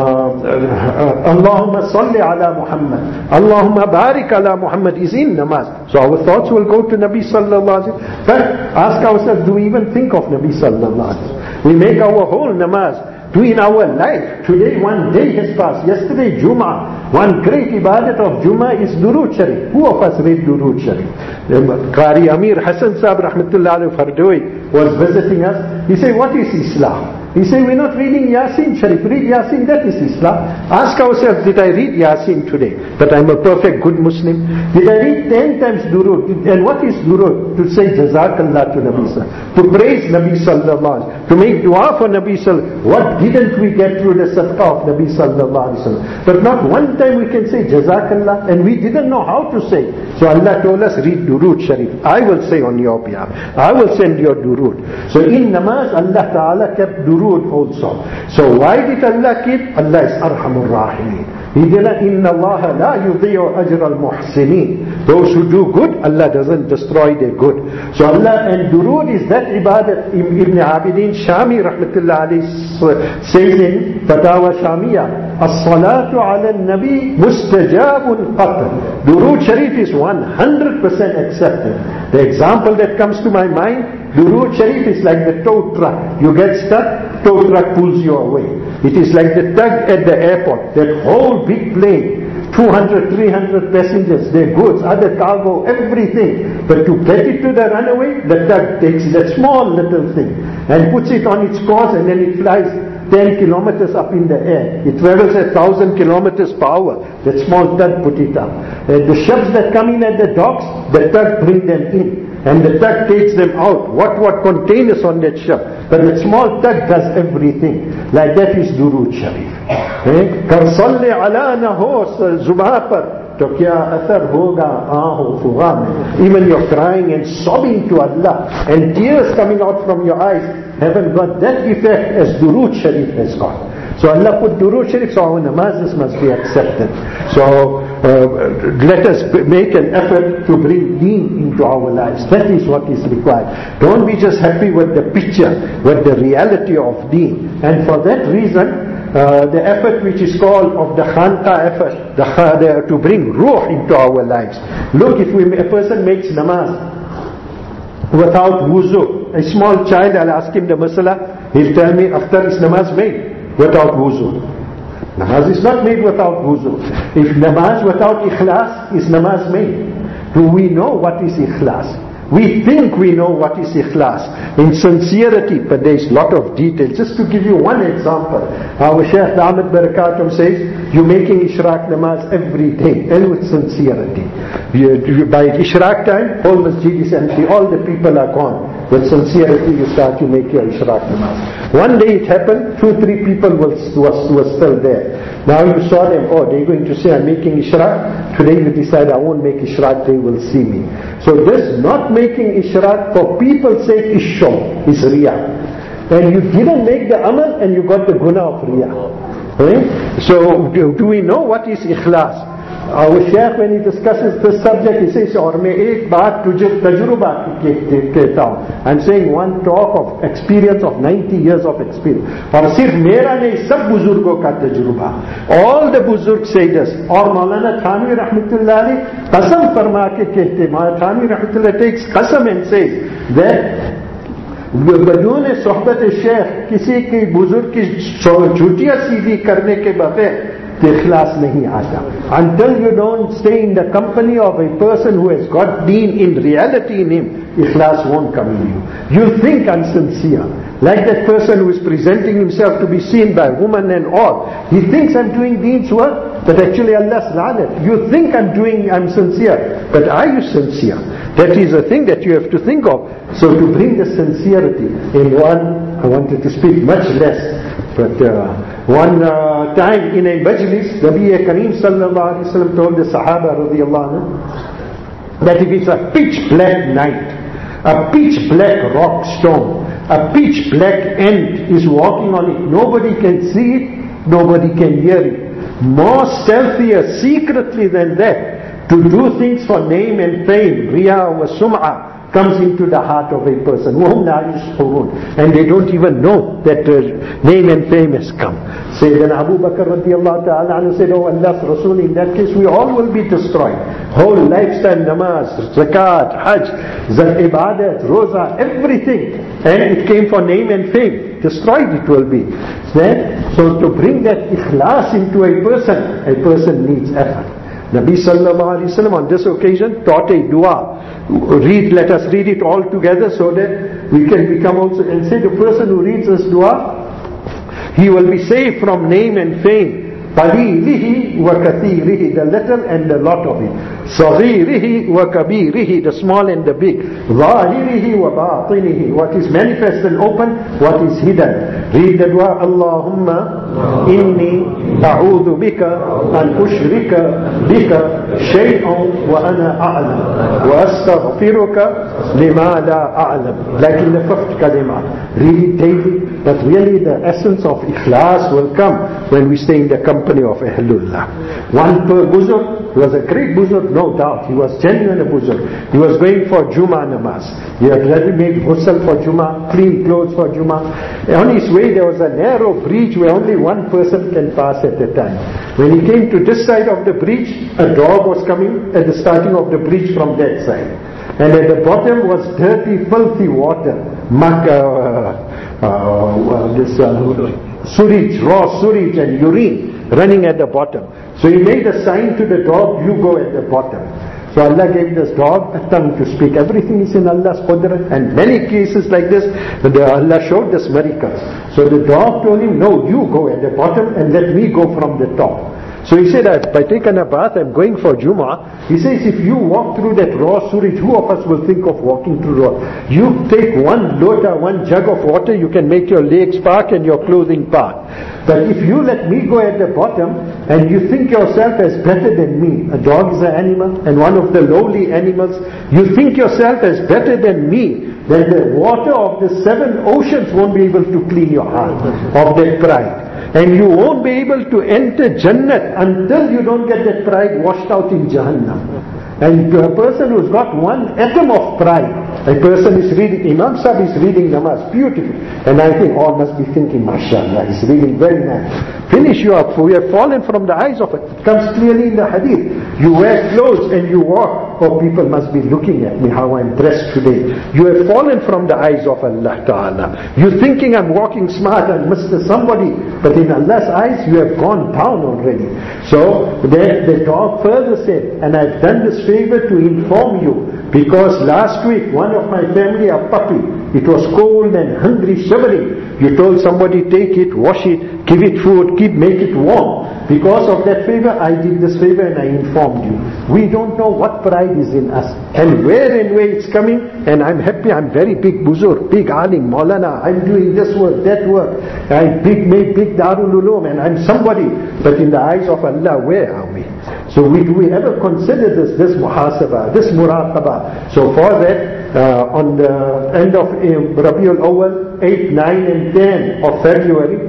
uh, Allahumma salli ala Muhammad, Allahumma barik ala Muhammad is in namaz. So our thoughts will go to Nabi Sallallahu Alaihi Wasallam. But ask ourselves, do we even think of Nabi Sallallahu Alaihi Wasallam? We make our whole namaz. Do in our life. Today one day has passed. Yesterday Jummah. One great ibadat of Jummah is Durood Sharif. Who of us read Durood Sharif? Qari Amir Hassan Sahib Rahmatullah Alayhi Fardoi was visiting us. He said, what is Islam? He said, we're not reading Yasin Sharif. Read Yasin, that is Islam. Ask ourselves, did I read Yasin today? That I'm a perfect good Muslim? Did I read ten times Durood? And what is Durood? To say Jazakallah to Nabi Sallallahu. To praise Nabi Sallallahu. To make dua for Nabi Sallallahu. What didn't we get through the sadaqah of Nabi Sallallahu Alaihi Wasallam? But not one time we can say Jazakallah, and we didn't know how to say. So Allah told us, read Durood Sharif. I will say on your behalf. I will send your Durood. So in namaz, Allah Ta'ala kept Durood also. So why did Allah keep? Allah is Arhamur Rahimeen. He did not, Inna Allah la yudhi'u ajra al-muhsineen. Those who do good, Allah doesn't destroy their good. So Allah, and Durood is that ibadat. Ibn Abidin Shami Rahmatullah alayhi says in Fatawa Shamiya, As-salatu ala al-nabi mustajabun qatl. Durood Sharif is one hundred percent accepted. The example that comes to my mind, Durood Sharif is like the tow truck. You get stuck, tow truck pulls you away. It is like the tug at the airport. That whole big plane, two hundred, three hundred passengers, their goods, other cargo, everything. But to get it to the runaway, the tug takes that small little thing and puts it on its course, and then it flies ten kilometers up in the air. It travels at thousand kilometers per hour. That small tug put it up. And the ships that come in at the docks, the tug bring them in. And the tug takes them out. What what containers on that ship? But the small tug does everything. Like that is Durood Sharif. Kar salli ala na ho zubah par, to kya athar hoga aaho fugha mein. Even you're crying and sobbing to Allah, and tears coming out from your eyes, haven't got that effect as Durood Sharif has got. So Allah put Durood Sharif, so our namazes must be accepted. So uh, let us make an effort to bring deen into our lives. That is what is required. Don't be just happy with the picture, with the reality of deen. And for that reason, uh, the effort which is called of the Khanqa effort, the, the, to bring ruh into our lives. Look, if we, a person makes namaz without wuzu, a small child, I'll ask him the masala, He'll tell me, Akhtar, is namaz made without wuzu? Namaz is not made without wuzu. If namaz without ikhlas, is namaz made? Do we know what is ikhlas? We think we know what is ikhlas in sincerity, but there is a lot of detail. Just to give you one example, our Shaykh Ahmed Barakatum says, you're making Ishraq namaz every day, and with sincerity. You, you, by Ishraq time, whole masjid is empty, all the people are gone. With sincerity you start to make your Ishraq namaz. One day it happened, two, three people was, was, were still there. Now you saw them, oh, they're going to say, I'm making Ishraq. Today you decide, I won't make Ishraq, they will see me. So this not making Ishraq for people's sake is show, is riyah. And you didn't make the amal and you got the guna of riyah. Right? So do, do we know what is ikhlas? Our Shaykh, when he discusses this subject, he says, और मैं एक बात तुझे तजुर्बा कहता हूँ. I'm saying one talk of experience of ninety years of experience. और सिर्फ मेरा नहीं, सब बुजुर्गों का तजुर्बा. All the बुजुर्ग say this. और मौलाना थानवी रहमतुल्लाह अलैह कसम फरमा के कहते, मौलाना थानवी रहमतुल्लाह takes कसम and says that बदून सोहबत शेख किसी की बुजुर्ग की झूठियां सीधी करने के बगैर ikhlas nahi aata. Until you don't stay in the company of a person who has got deen in reality in him, ikhlas won't come in you. You think I'm sincere. Like that person who is presenting himself to be seen by women and all. He thinks I'm doing deen's work, but actually Allah's lanat. You think I'm doing, I'm sincere, but are you sincere? That is a thing that you have to think of. So to bring the sincerity in one, I wanted to speak much less, but uh, one uh, time in a majlis, Nabi Kareem sallallahu alaihi wasallam told the Sahaba radiyallahu anhu that if it's a pitch black night, a pitch black rock stone, a pitch black ant is walking on it, nobody can see it, nobody can hear it. More stealthier, secretly than that, to do things for name and fame, riya wa sum'ah, comes into the heart of a person, and they don't even know that uh, name and fame has come. Sayyidina Abu Bakr radiallahu ta'ala anhu said, oh Allah's Rasul, in that case we all will be destroyed. Whole lifestyle, namaz, zakat, hajj, ibadat, roza, everything. And it came for name and fame. Destroyed it will be. So to bring that ikhlas into a person, a person needs effort. Nabi sallallahu alayhi wa sallam on this occasion taught a dua. Read, let us read it all together so that we can become also, and say the person who reads this dua, he will be saved from name and fame. Qalilihi wa kathirihi, the little and the lot of it. Saghirihi wa kabirihi, the small and the big. Zahirihi wa batinihi, what is manifest and open, what is hidden. Read the dua, Allahumma inni a'udhu bika an ushrika bika shay'un wa ana a'lam wa astaghfiruka lima la a'lam. Like in the fifth kalima. Read it daily, but really the essence of ikhlas will come when we stay in the company of Ahlullah. One per buzurg, he was a great buzurg, no doubt. He was genuine a buzurg. He was going for Jummah namaz. He had already made ghusl for Jummah, clean clothes for Jummah. On his way there was a narrow breach where only one person can pass at a time. When he came to this side of the breach, a dog was coming at the starting of the breach from that side. And at the bottom was dirty, filthy water. Muck, uh, uh, uh, this uh, sewage, raw sewage and urine running at the bottom. So he made a sign to the dog, you go at the bottom. So Allah gave this dog a tongue to speak. Everything is in Allah's qudrat. And many cases like this, Allah showed this miracles. So the dog told him, no, you go at the bottom and let me go from the top. So he said, if I take a bath, I'm going for Jummah. He says, if you walk through that raw sewage, who of us will think of walking through raw? You take one lota, one jug of water, you can make your legs park and your clothing park. But if you let me go at the bottom, and you think yourself as better than me, a dog is an animal, and one of the lowly animals, you think yourself as better than me, then the water of the seven oceans won't be able to clean your heart of that pride. And you won't be able to enter Jannat until you don't get that pride washed out in Jahannam. And to a person who's got one atom of pride, a person is reading, Imam Sahib is reading namaz, beautiful. And I think all must be thinking, mashallah, he's reading very nice. Finish you up, for we have fallen from the eyes of it. It comes clearly in the hadith. You wear clothes and you walk. oh, people must be looking at me, how I'm dressed today. You have fallen from the eyes of Allah Ta'ala. You're thinking I'm walking smart and Mister Somebody, but in Allah's eyes you have gone down already. So the, the dog further said, and I've done this favor to inform you, because last week one of my family, a puppy, it was cold and hungry, shivering. You told somebody, take it, wash it, give it food, keep, make it warm. Because of that favor, I did this favor and I informed you. We don't know what pride is in us and where and where it's coming. And I'm happy, I'm very big buzur, big alim, maulana, I'm doing this work, that work. I big, made big darul ulum and I'm somebody. But in the eyes of Allah, where are we? So we, do we ever consider this, this muhasabah, this muraqabah? So for that, uh, on the end of uh, Rabiul Awwal, eight, nine and ten of February,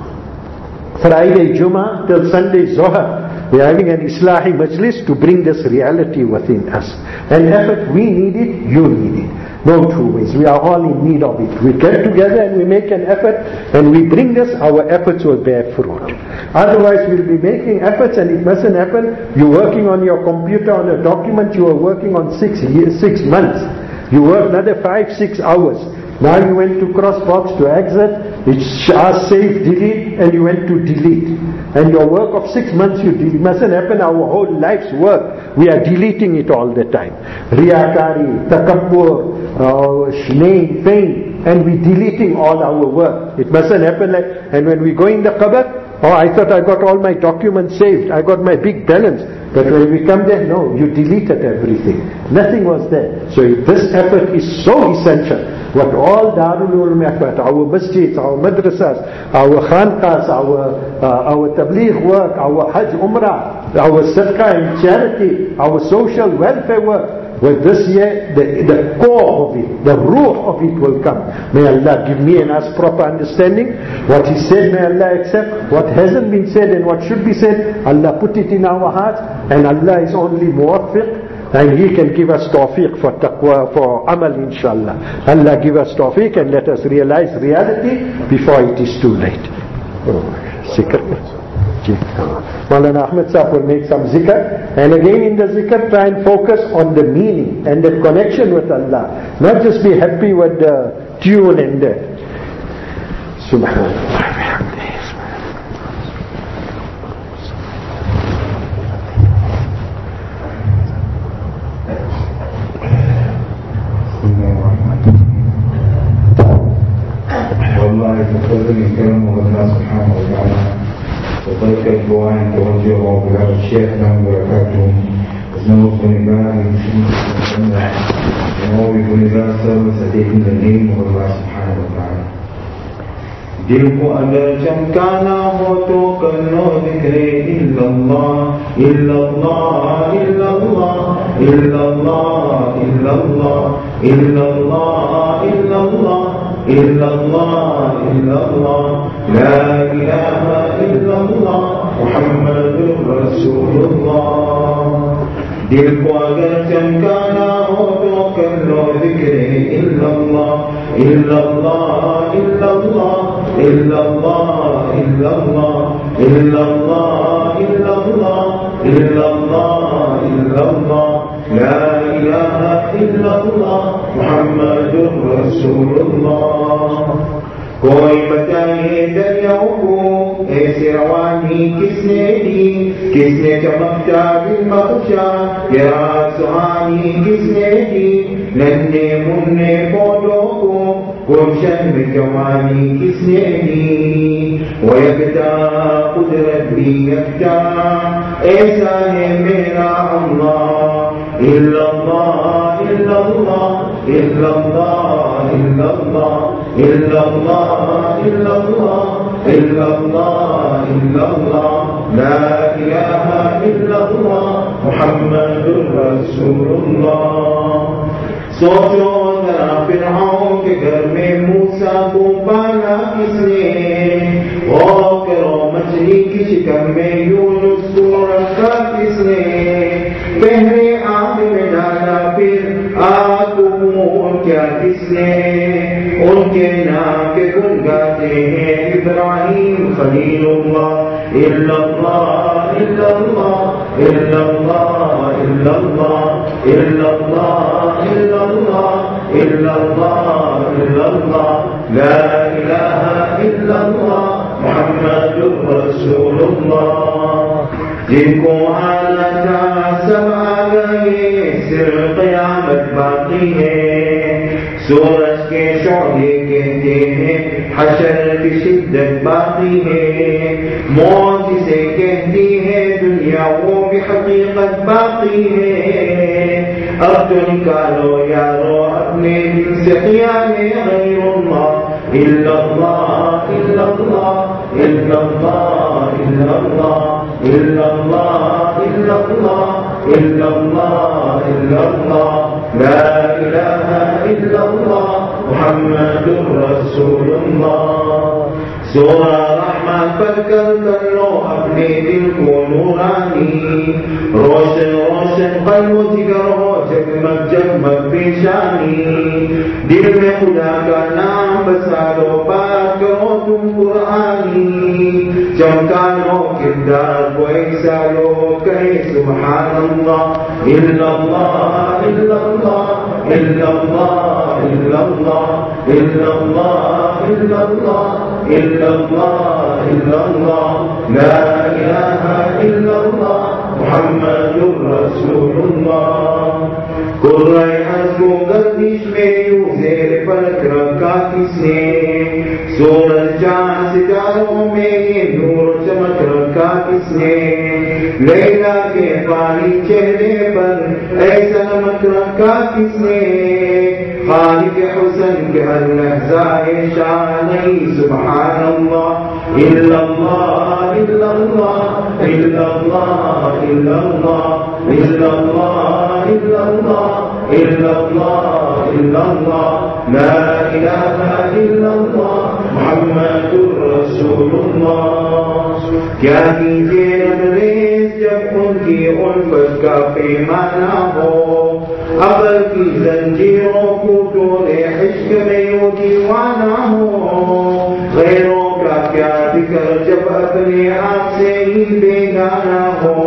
Friday Jummah till Sunday Zohar, we are having an Islahi Majlis to bring this reality within us. An effort, we need it, you need it. No two ways. We are all in need of it. We get together and we make an effort and we bring this, our efforts will bear fruit. Otherwise we'll be making efforts and it mustn't happen. You're working on your computer on a document you are working on six years, six months. You work another five, six hours. Now you went to cross box to exit, it asks save, delete, and you went to delete. And your work of six months you delete. It mustn't happen our whole life's work. We are deleting it all the time. Riyakari, takabbur, uh, shnain, fain, and we deleting all our work. It mustn't happen like, and when we go in the qabr, oh, I thought I got all my documents saved, I got my big balance. But when we come there, no, you deleted everything. Nothing was there. So this effort is so essential. What all Darul Ulum effort, our masjids, our madrasas, our khanqas, our uh, our tabligh work, our hajj umrah, our sadaqah and charity, our social welfare work, with this year, the, the core of it, the ruh of it will come. May Allah give me and us proper understanding. What He said, may Allah accept. What hasn't been said and what should be said, Allah put it in our hearts. And Allah is only muwaffiq. And He can give us tawfiq for taqwa, for amal inshallah. Allah give us tawfiq and let us realize reality before it is too late. Oh, zikr. Maulana Ahmed Sahib will make some zikr. And again in the zikr, try and focus on the meaning and the connection with Allah. Not just be happy with the tune and the Subhanallah. من كلام الله سبحانه وتعالى وطريق الدعاء توجه وبلاد الشيخ لهم بركاتهم وزنوه بنباء المسلمين ونوه بنباء سر سديد الدين والله سبحانه وتعالى दिल को अगर चमकाना हो तो कर लो जिक्रे इल्लल्लाह इल्लल्लाह इल्लल्लाह इल्लल्लाह इल्लल्लाह इल्लल्लाह इल्लल्लाह इल्लल्लाह इल्लल्लाह ला इलाहा इल्लल्लाह मुहम्मदुर रसूलुल्लाह दिल को अगर चमकाना हो तो कर लो जिक्रे इल्लल्लाह इल्लल्लाह इल्लल्लाह इल्लल्लाह इल्लल्लाह इल्लल्लाह इल्लल्लाह इल्लल्लाह इल्लल्लाह ला इलाहा इल्लल्लाह मुहम्मदुर रसूलुल्लाह कोई बताए दरियाओं को ऐसे रवानी किसने दी किसने चमकता दिल बख्शा या सुहानी किसने दी नन्हे मुन्ने पौधों को गुलशन में जवानी किसने दी वो यकता कुदरत भी यकता ऐसा है मेरा अल्लाह इल्लल्लाह इल्लल्लाह इल्लल्लाह इल्लल्लाह इल्लल्लाह इल्लल्लाह इल्लल्लाह इल्लल्लाह ला इलाहा इल्लल्लाह मुहम्मदुर रसूलुल्लाह सोचो जरा फिरऔन के घर में मूसा को पाला किसने और करो मछली की शिकन में यूनुस को रखा किसने पहले आग में डाला फिर आग को मोल क्या किसने उनके नाम के गुण गाते हैं इब्राहिम खलीलुल्लाह इल्लल्लाह इल्लल्लाह इल्लल्लाह इल्लल्लाह illallah, illallah, illallah, illallah, la ilaha illallah, Muhammadur Rasulullah. जिनको आना था सब आ गए, सिर्फ क़यामत बाकी है। सूरज के शोले कहते हैं हशर की शिद्दत बाकी है। मौत जिसे कहती है दुनिया वो भी हकीकत बाकी है। अब तो निकालो यारो अपने दिल से ख़याले गैरुल्लाह, इल्लल्लाह इल्लल्लाह इल्लल्लाह इल्लल्लाह इल्लल्लाह इल्लल्लाह इल्लल्लाह इल्लल्लाह, ला इलाहा इल्लल्लाह, मुहम्मदुर रसूलुल्लाह। सूरा रहमान पढ़कर कर लो अपने दिल को नूरानी, रोशन रोशन कल्बो जिगर हो जगमग जगमग पेशानी। दिल में खुदा का नाम बसा लो, पाक करो तुम कुरानी। चमका लो किरदार को ऐसा लो कहे सुभान अल्लाह, इल्लल्लाह इल्लल्लाह इल्लल्लाह इल्लल्लाह इल्लल्लाह इल्लल्लाह इल्लल्लाह इल्लल्लाह, ला इलाहा इल्लल्लाह, मुहम्मदुर रसूलुल्लाह। कुर्रे हज़्म गर्दिश में यूं ज़ेर फलक रखा किसने, सूरज चाँद सितारों में ये नूर चमक रखा किसने। लैला के पानी चेहरे पर ऐसा नमक रखा किसने। खालिक हुस्न के हर लहज़ाए शान सुभान अल्लाह, इल्लल्लाह इल्लल्लाह इल्लल्लाह इल्लल्लाह इल्लल्लाह इल्लल्लाह इल्लल्लाह इल्लल्लाह, ला इलाहा इल्लल्लाह, मुहम्मदुर रसूलुल्लाह। क्या कीजिए रेस जब उनकी उल्फत का पैमाना हो, अक़ल की जंजीरों को तोड़े इश्क में वो दीवाना हो। गैरों का क्या जिक्र जब अपने आप से ही बेगाना हो।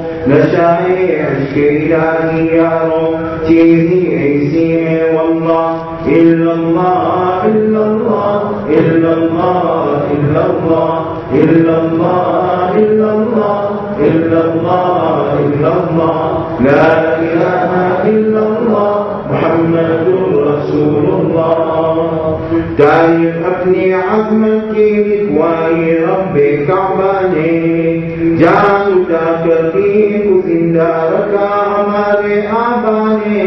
नशाए इश्क़ इलाही यारो चीज़ ही ऐसी है वल्लाह, इल्लल्लाह इल्लल्लाह इल्लल्लाह इल्लल्लाह इल्लल्लाह इल्लल्लाह इल्लल्लाह इल्लल्लाह, ला इलाहा इल्लल्लाह, मुहम्मदुर रसूलुल्लाह। तारीफ़ अपने अज़्म की लिखवाई रब्बे काबा ने, जान उठा कर दीन को जिंदा रखा हमारे आबा ने।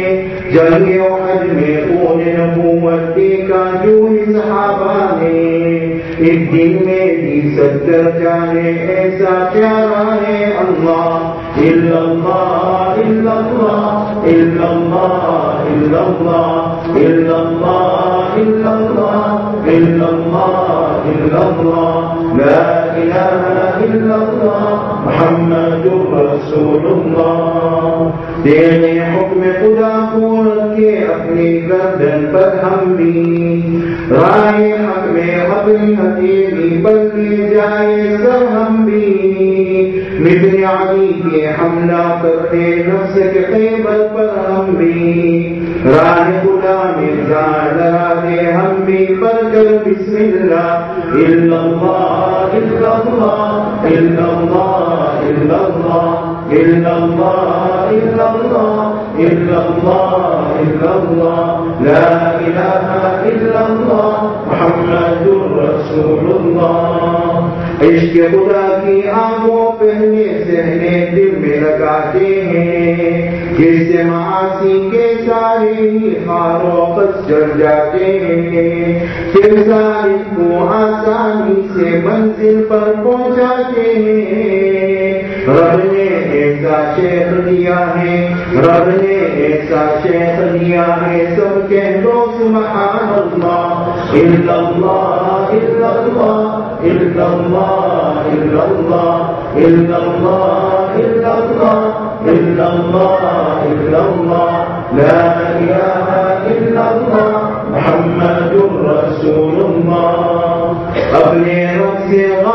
जंगे उहद में खून नबूवत देखा जो सहाबा ने। एक दिन में भी सत्तर जाने ऐसा प्यारा है अल्लाह, इल्लल्लाह इल्लल्लाह इल्लल्लाह इल्लल्लाह इल्लल्लाह इल्लल्लाह इल्लल्लाह इल्लल्लाह, ला इलाहा इल्लल्लाह, मुहम्मदुर रसूलुल्लाह। तेरे हुक्म खुदा को रखे अपनी गर्दन पर हम भी, राय हक में अपनी हथेली बदली जाए सर हम भी। मिबन अली के हमला करते नफ्स के क़ैबल पर हम भी, राह खुदा में जान लगा दे हम भी पढ़कर बिस्मिल्लाह, इल्लल्लाह इल्लल्लाह इल्लल्लाह इल्लल्लाह इल्लल्लाह इल्लल्लाह इल्लल्लाह इल्लल्लाह, ला इलाहा इल्लल्लाह, मुहम्मदुर रसूलुल्लाह। इश्क़ खुदा की आगों पहले सहने दिल में लगाते हैं, जिससे मासी के सारे ही खारों पर चढ़ जाते हैं। फिर सारी को आसानी से मंजिल पर पहुंचाते हैं। रब ने ऐसा शेख दिया है, रब ने ऐसा शेख दिया है, सब कह दो सुभान अल्लाह, इल्लल्लाह इल्लल्लाह इल्लल्लाह इल्लल्लाह इल्लल्लाह इल्लल्लाह इल्लल्लाह इल्लल्लाह, ला इलाहा इल्लल्लाह, मुहम्मदुर रसूलुल्लाह। अपने रब से गाफिल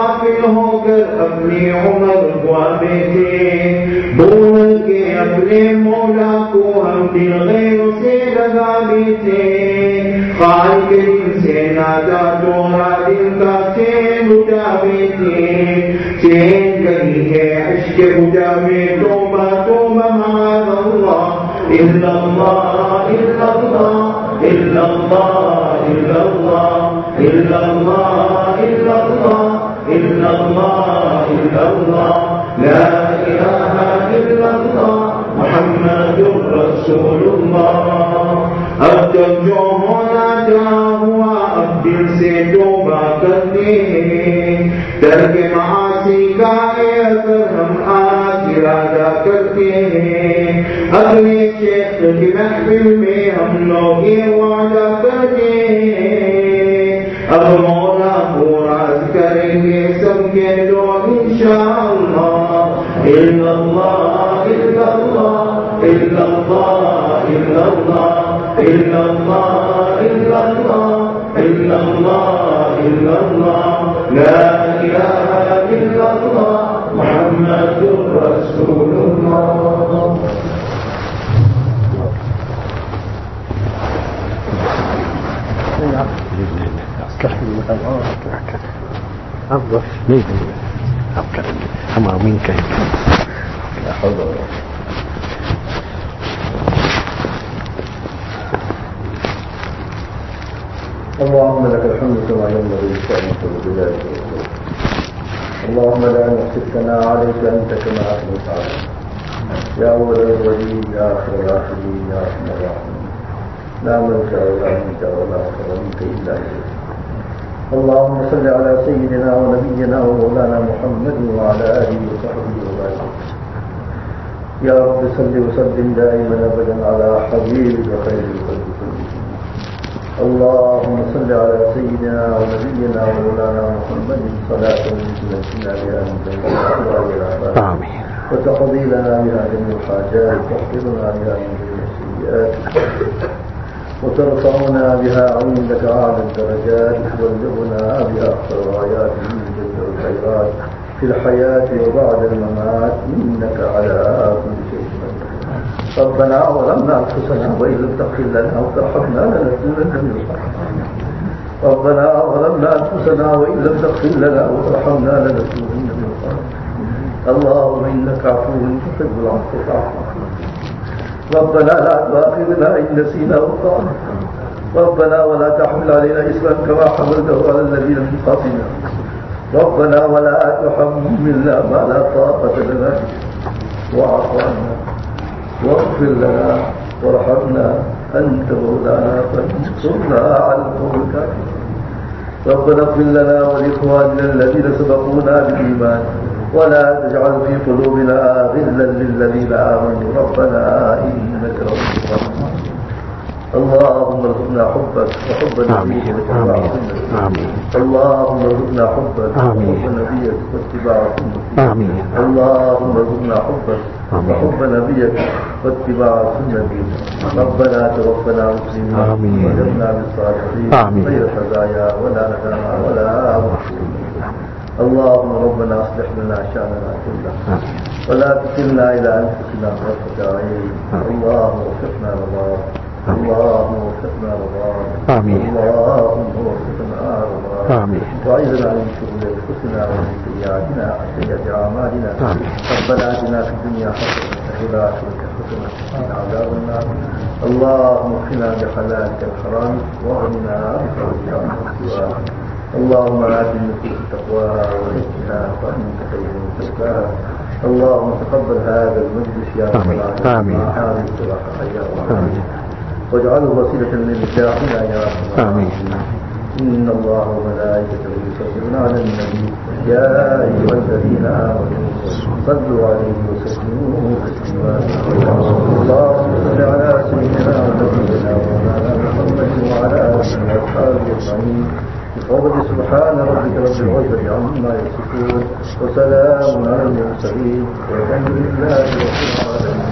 होकर अपनी उम्र गुआ बैठे, बोल के अपने मौला को हम दिल गैरों से लगा बैठे, खाल के दिन से नादा तोड़ा दिल का चैन उठा बैठे, चैन गई है इश्क उठा में तौबा तौबा माअल्लाह, इल्लल्लाह इल्लल्लाह इल्लल्लाह इल्लल्लाह इल्लल्लाह इल्लल्लाह इल्लल्लाह इल्लल्लाह ला इलाहा इल्लल्लाह मुहम्मदुर रसूलुल्लाह। अब तक जो होना था हुआ, अब दिल से तौबा करते हैं, तर्क मासी का असर हम आज इरादा करते हैं, अगले शेख की महफिल में हम लोग ये वादा करते हैं, अब मौला को राज करेंगे सबके लोग इंशाअल्लाह। इल्लल्लाह इल्लल्लाह इल्लल्लाह इल्लल्लाह इल्लल्लाह इल्लल्लाह इल्लल्लाह इल्लल्लाह ला इलाहा इल्लल्लाह मुहम्मदुर रसूलुल्लाह। أفضل ليه أفكر هم مين كان لا حول ولا قوة. اللهم لك الحمد كما ينبغي لشأنك وجلالك، اللهم لا نحصي الثناء عليك أنت كما أثنيت عليك، يا أول الأولين يا آخر الآخرين يا أرحم الراحمين، لا ملجأ ولا منجا ولا أخر منك إلا إليك. اللهم صل على سيدنا ونبينا ومولانا محمد وعلى آله وصحبه وسلم. يا رب صل وسلم دائما أبدا على حبيبك خير الخلق كلهم. اللهم صل على سيدنا ونبينا ومولانا محمد صلاة تنجينا بها من جميع الأهوال والآفات، وتقضي لنا بها جميع الحاجات، وتحفظنا بها من جميع السيئات، وترفعنا بها عندك أعلى الدرجات، وتبلغنا بها أقصى الغايات من جميع الخيرات في الحياة وبعد الممات، إنك على كل شيء قدير. ربنا ظلمنا أنفسنا وإن لم تغفر لنا وترحمنا لنكونن من الخاسرين. ربنا ظلمنا أنفسنا وإن لم تغفر لنا وترحمنا لنكونن من الخاسرين. اللهم إنك عفو تحب العفو فاعف عنا. ربنا لا تؤاخذنا إن نسينا وأخطأنا، ربنا ولا تحمل علينا إصرا كما حملته على الذين من قبلنا، ربنا ولا تحملنا ما لا طاقة لنا به، واعف عنا واغفر لنا وارحمنا، أنت مولانا فانصرنا على القوم الكافرين. ربنا اغفر لنا ولإخواننا الذين سبقونا بالإيمان، ولا تجعل في قلوبنا غلا للذين آمنوا، ربنا إنك رؤوف رحيم. اللهم ارزقنا حبك وحب نبيك واتباع سنتك. اللهم ارزقنا حبك وحب نبيك واتباع سنتك. اللهم ارزقنا حبك وحب نبيك واتباع سنتك. ربنا توفنا مسلمين وجعلنا بالصالحين غير خزايا ولا ندامى ولا مخزي. اللهم ربنا اصلح لنا شأننا كله ولا تكلنا إلى أنفسنا طرفة عين. اللهم وفقنا رضاك، اللهم وفقنا رضاك، اللهم وفقنا رضاك، وأعذنا من شرور أنفسنا ومن سيئاتنا سيئات أعمالنا. ربنا آتنا في الدنيا حسنة وفي الآخرة حسنة وقنا عذاب النار. اللهم اكفنا بحلالك الحرام واغننا بفضلك عن سواك. اللهم آت النفوس تقواها وزكها وأنت خير من زكاها. اللهم تقبل هذا المجلس يا رب العالمين مع هذه الصلاة يا رب العالمين، واجعله وسيلة لنجاحنا يا رب العالمين. إن الله وملائكته يصلون على النبي يا أيها الذين آمنوا صلوا عليه وسلموا تسليما. اللهم صل على سيدنا ونبينا ومولانا محمد وعلى آله وأصحابه أجمعين بفضل سبحان ربك رب العزة عما يصفون، وسلام على المرسلين والحمد لله رب العالمين.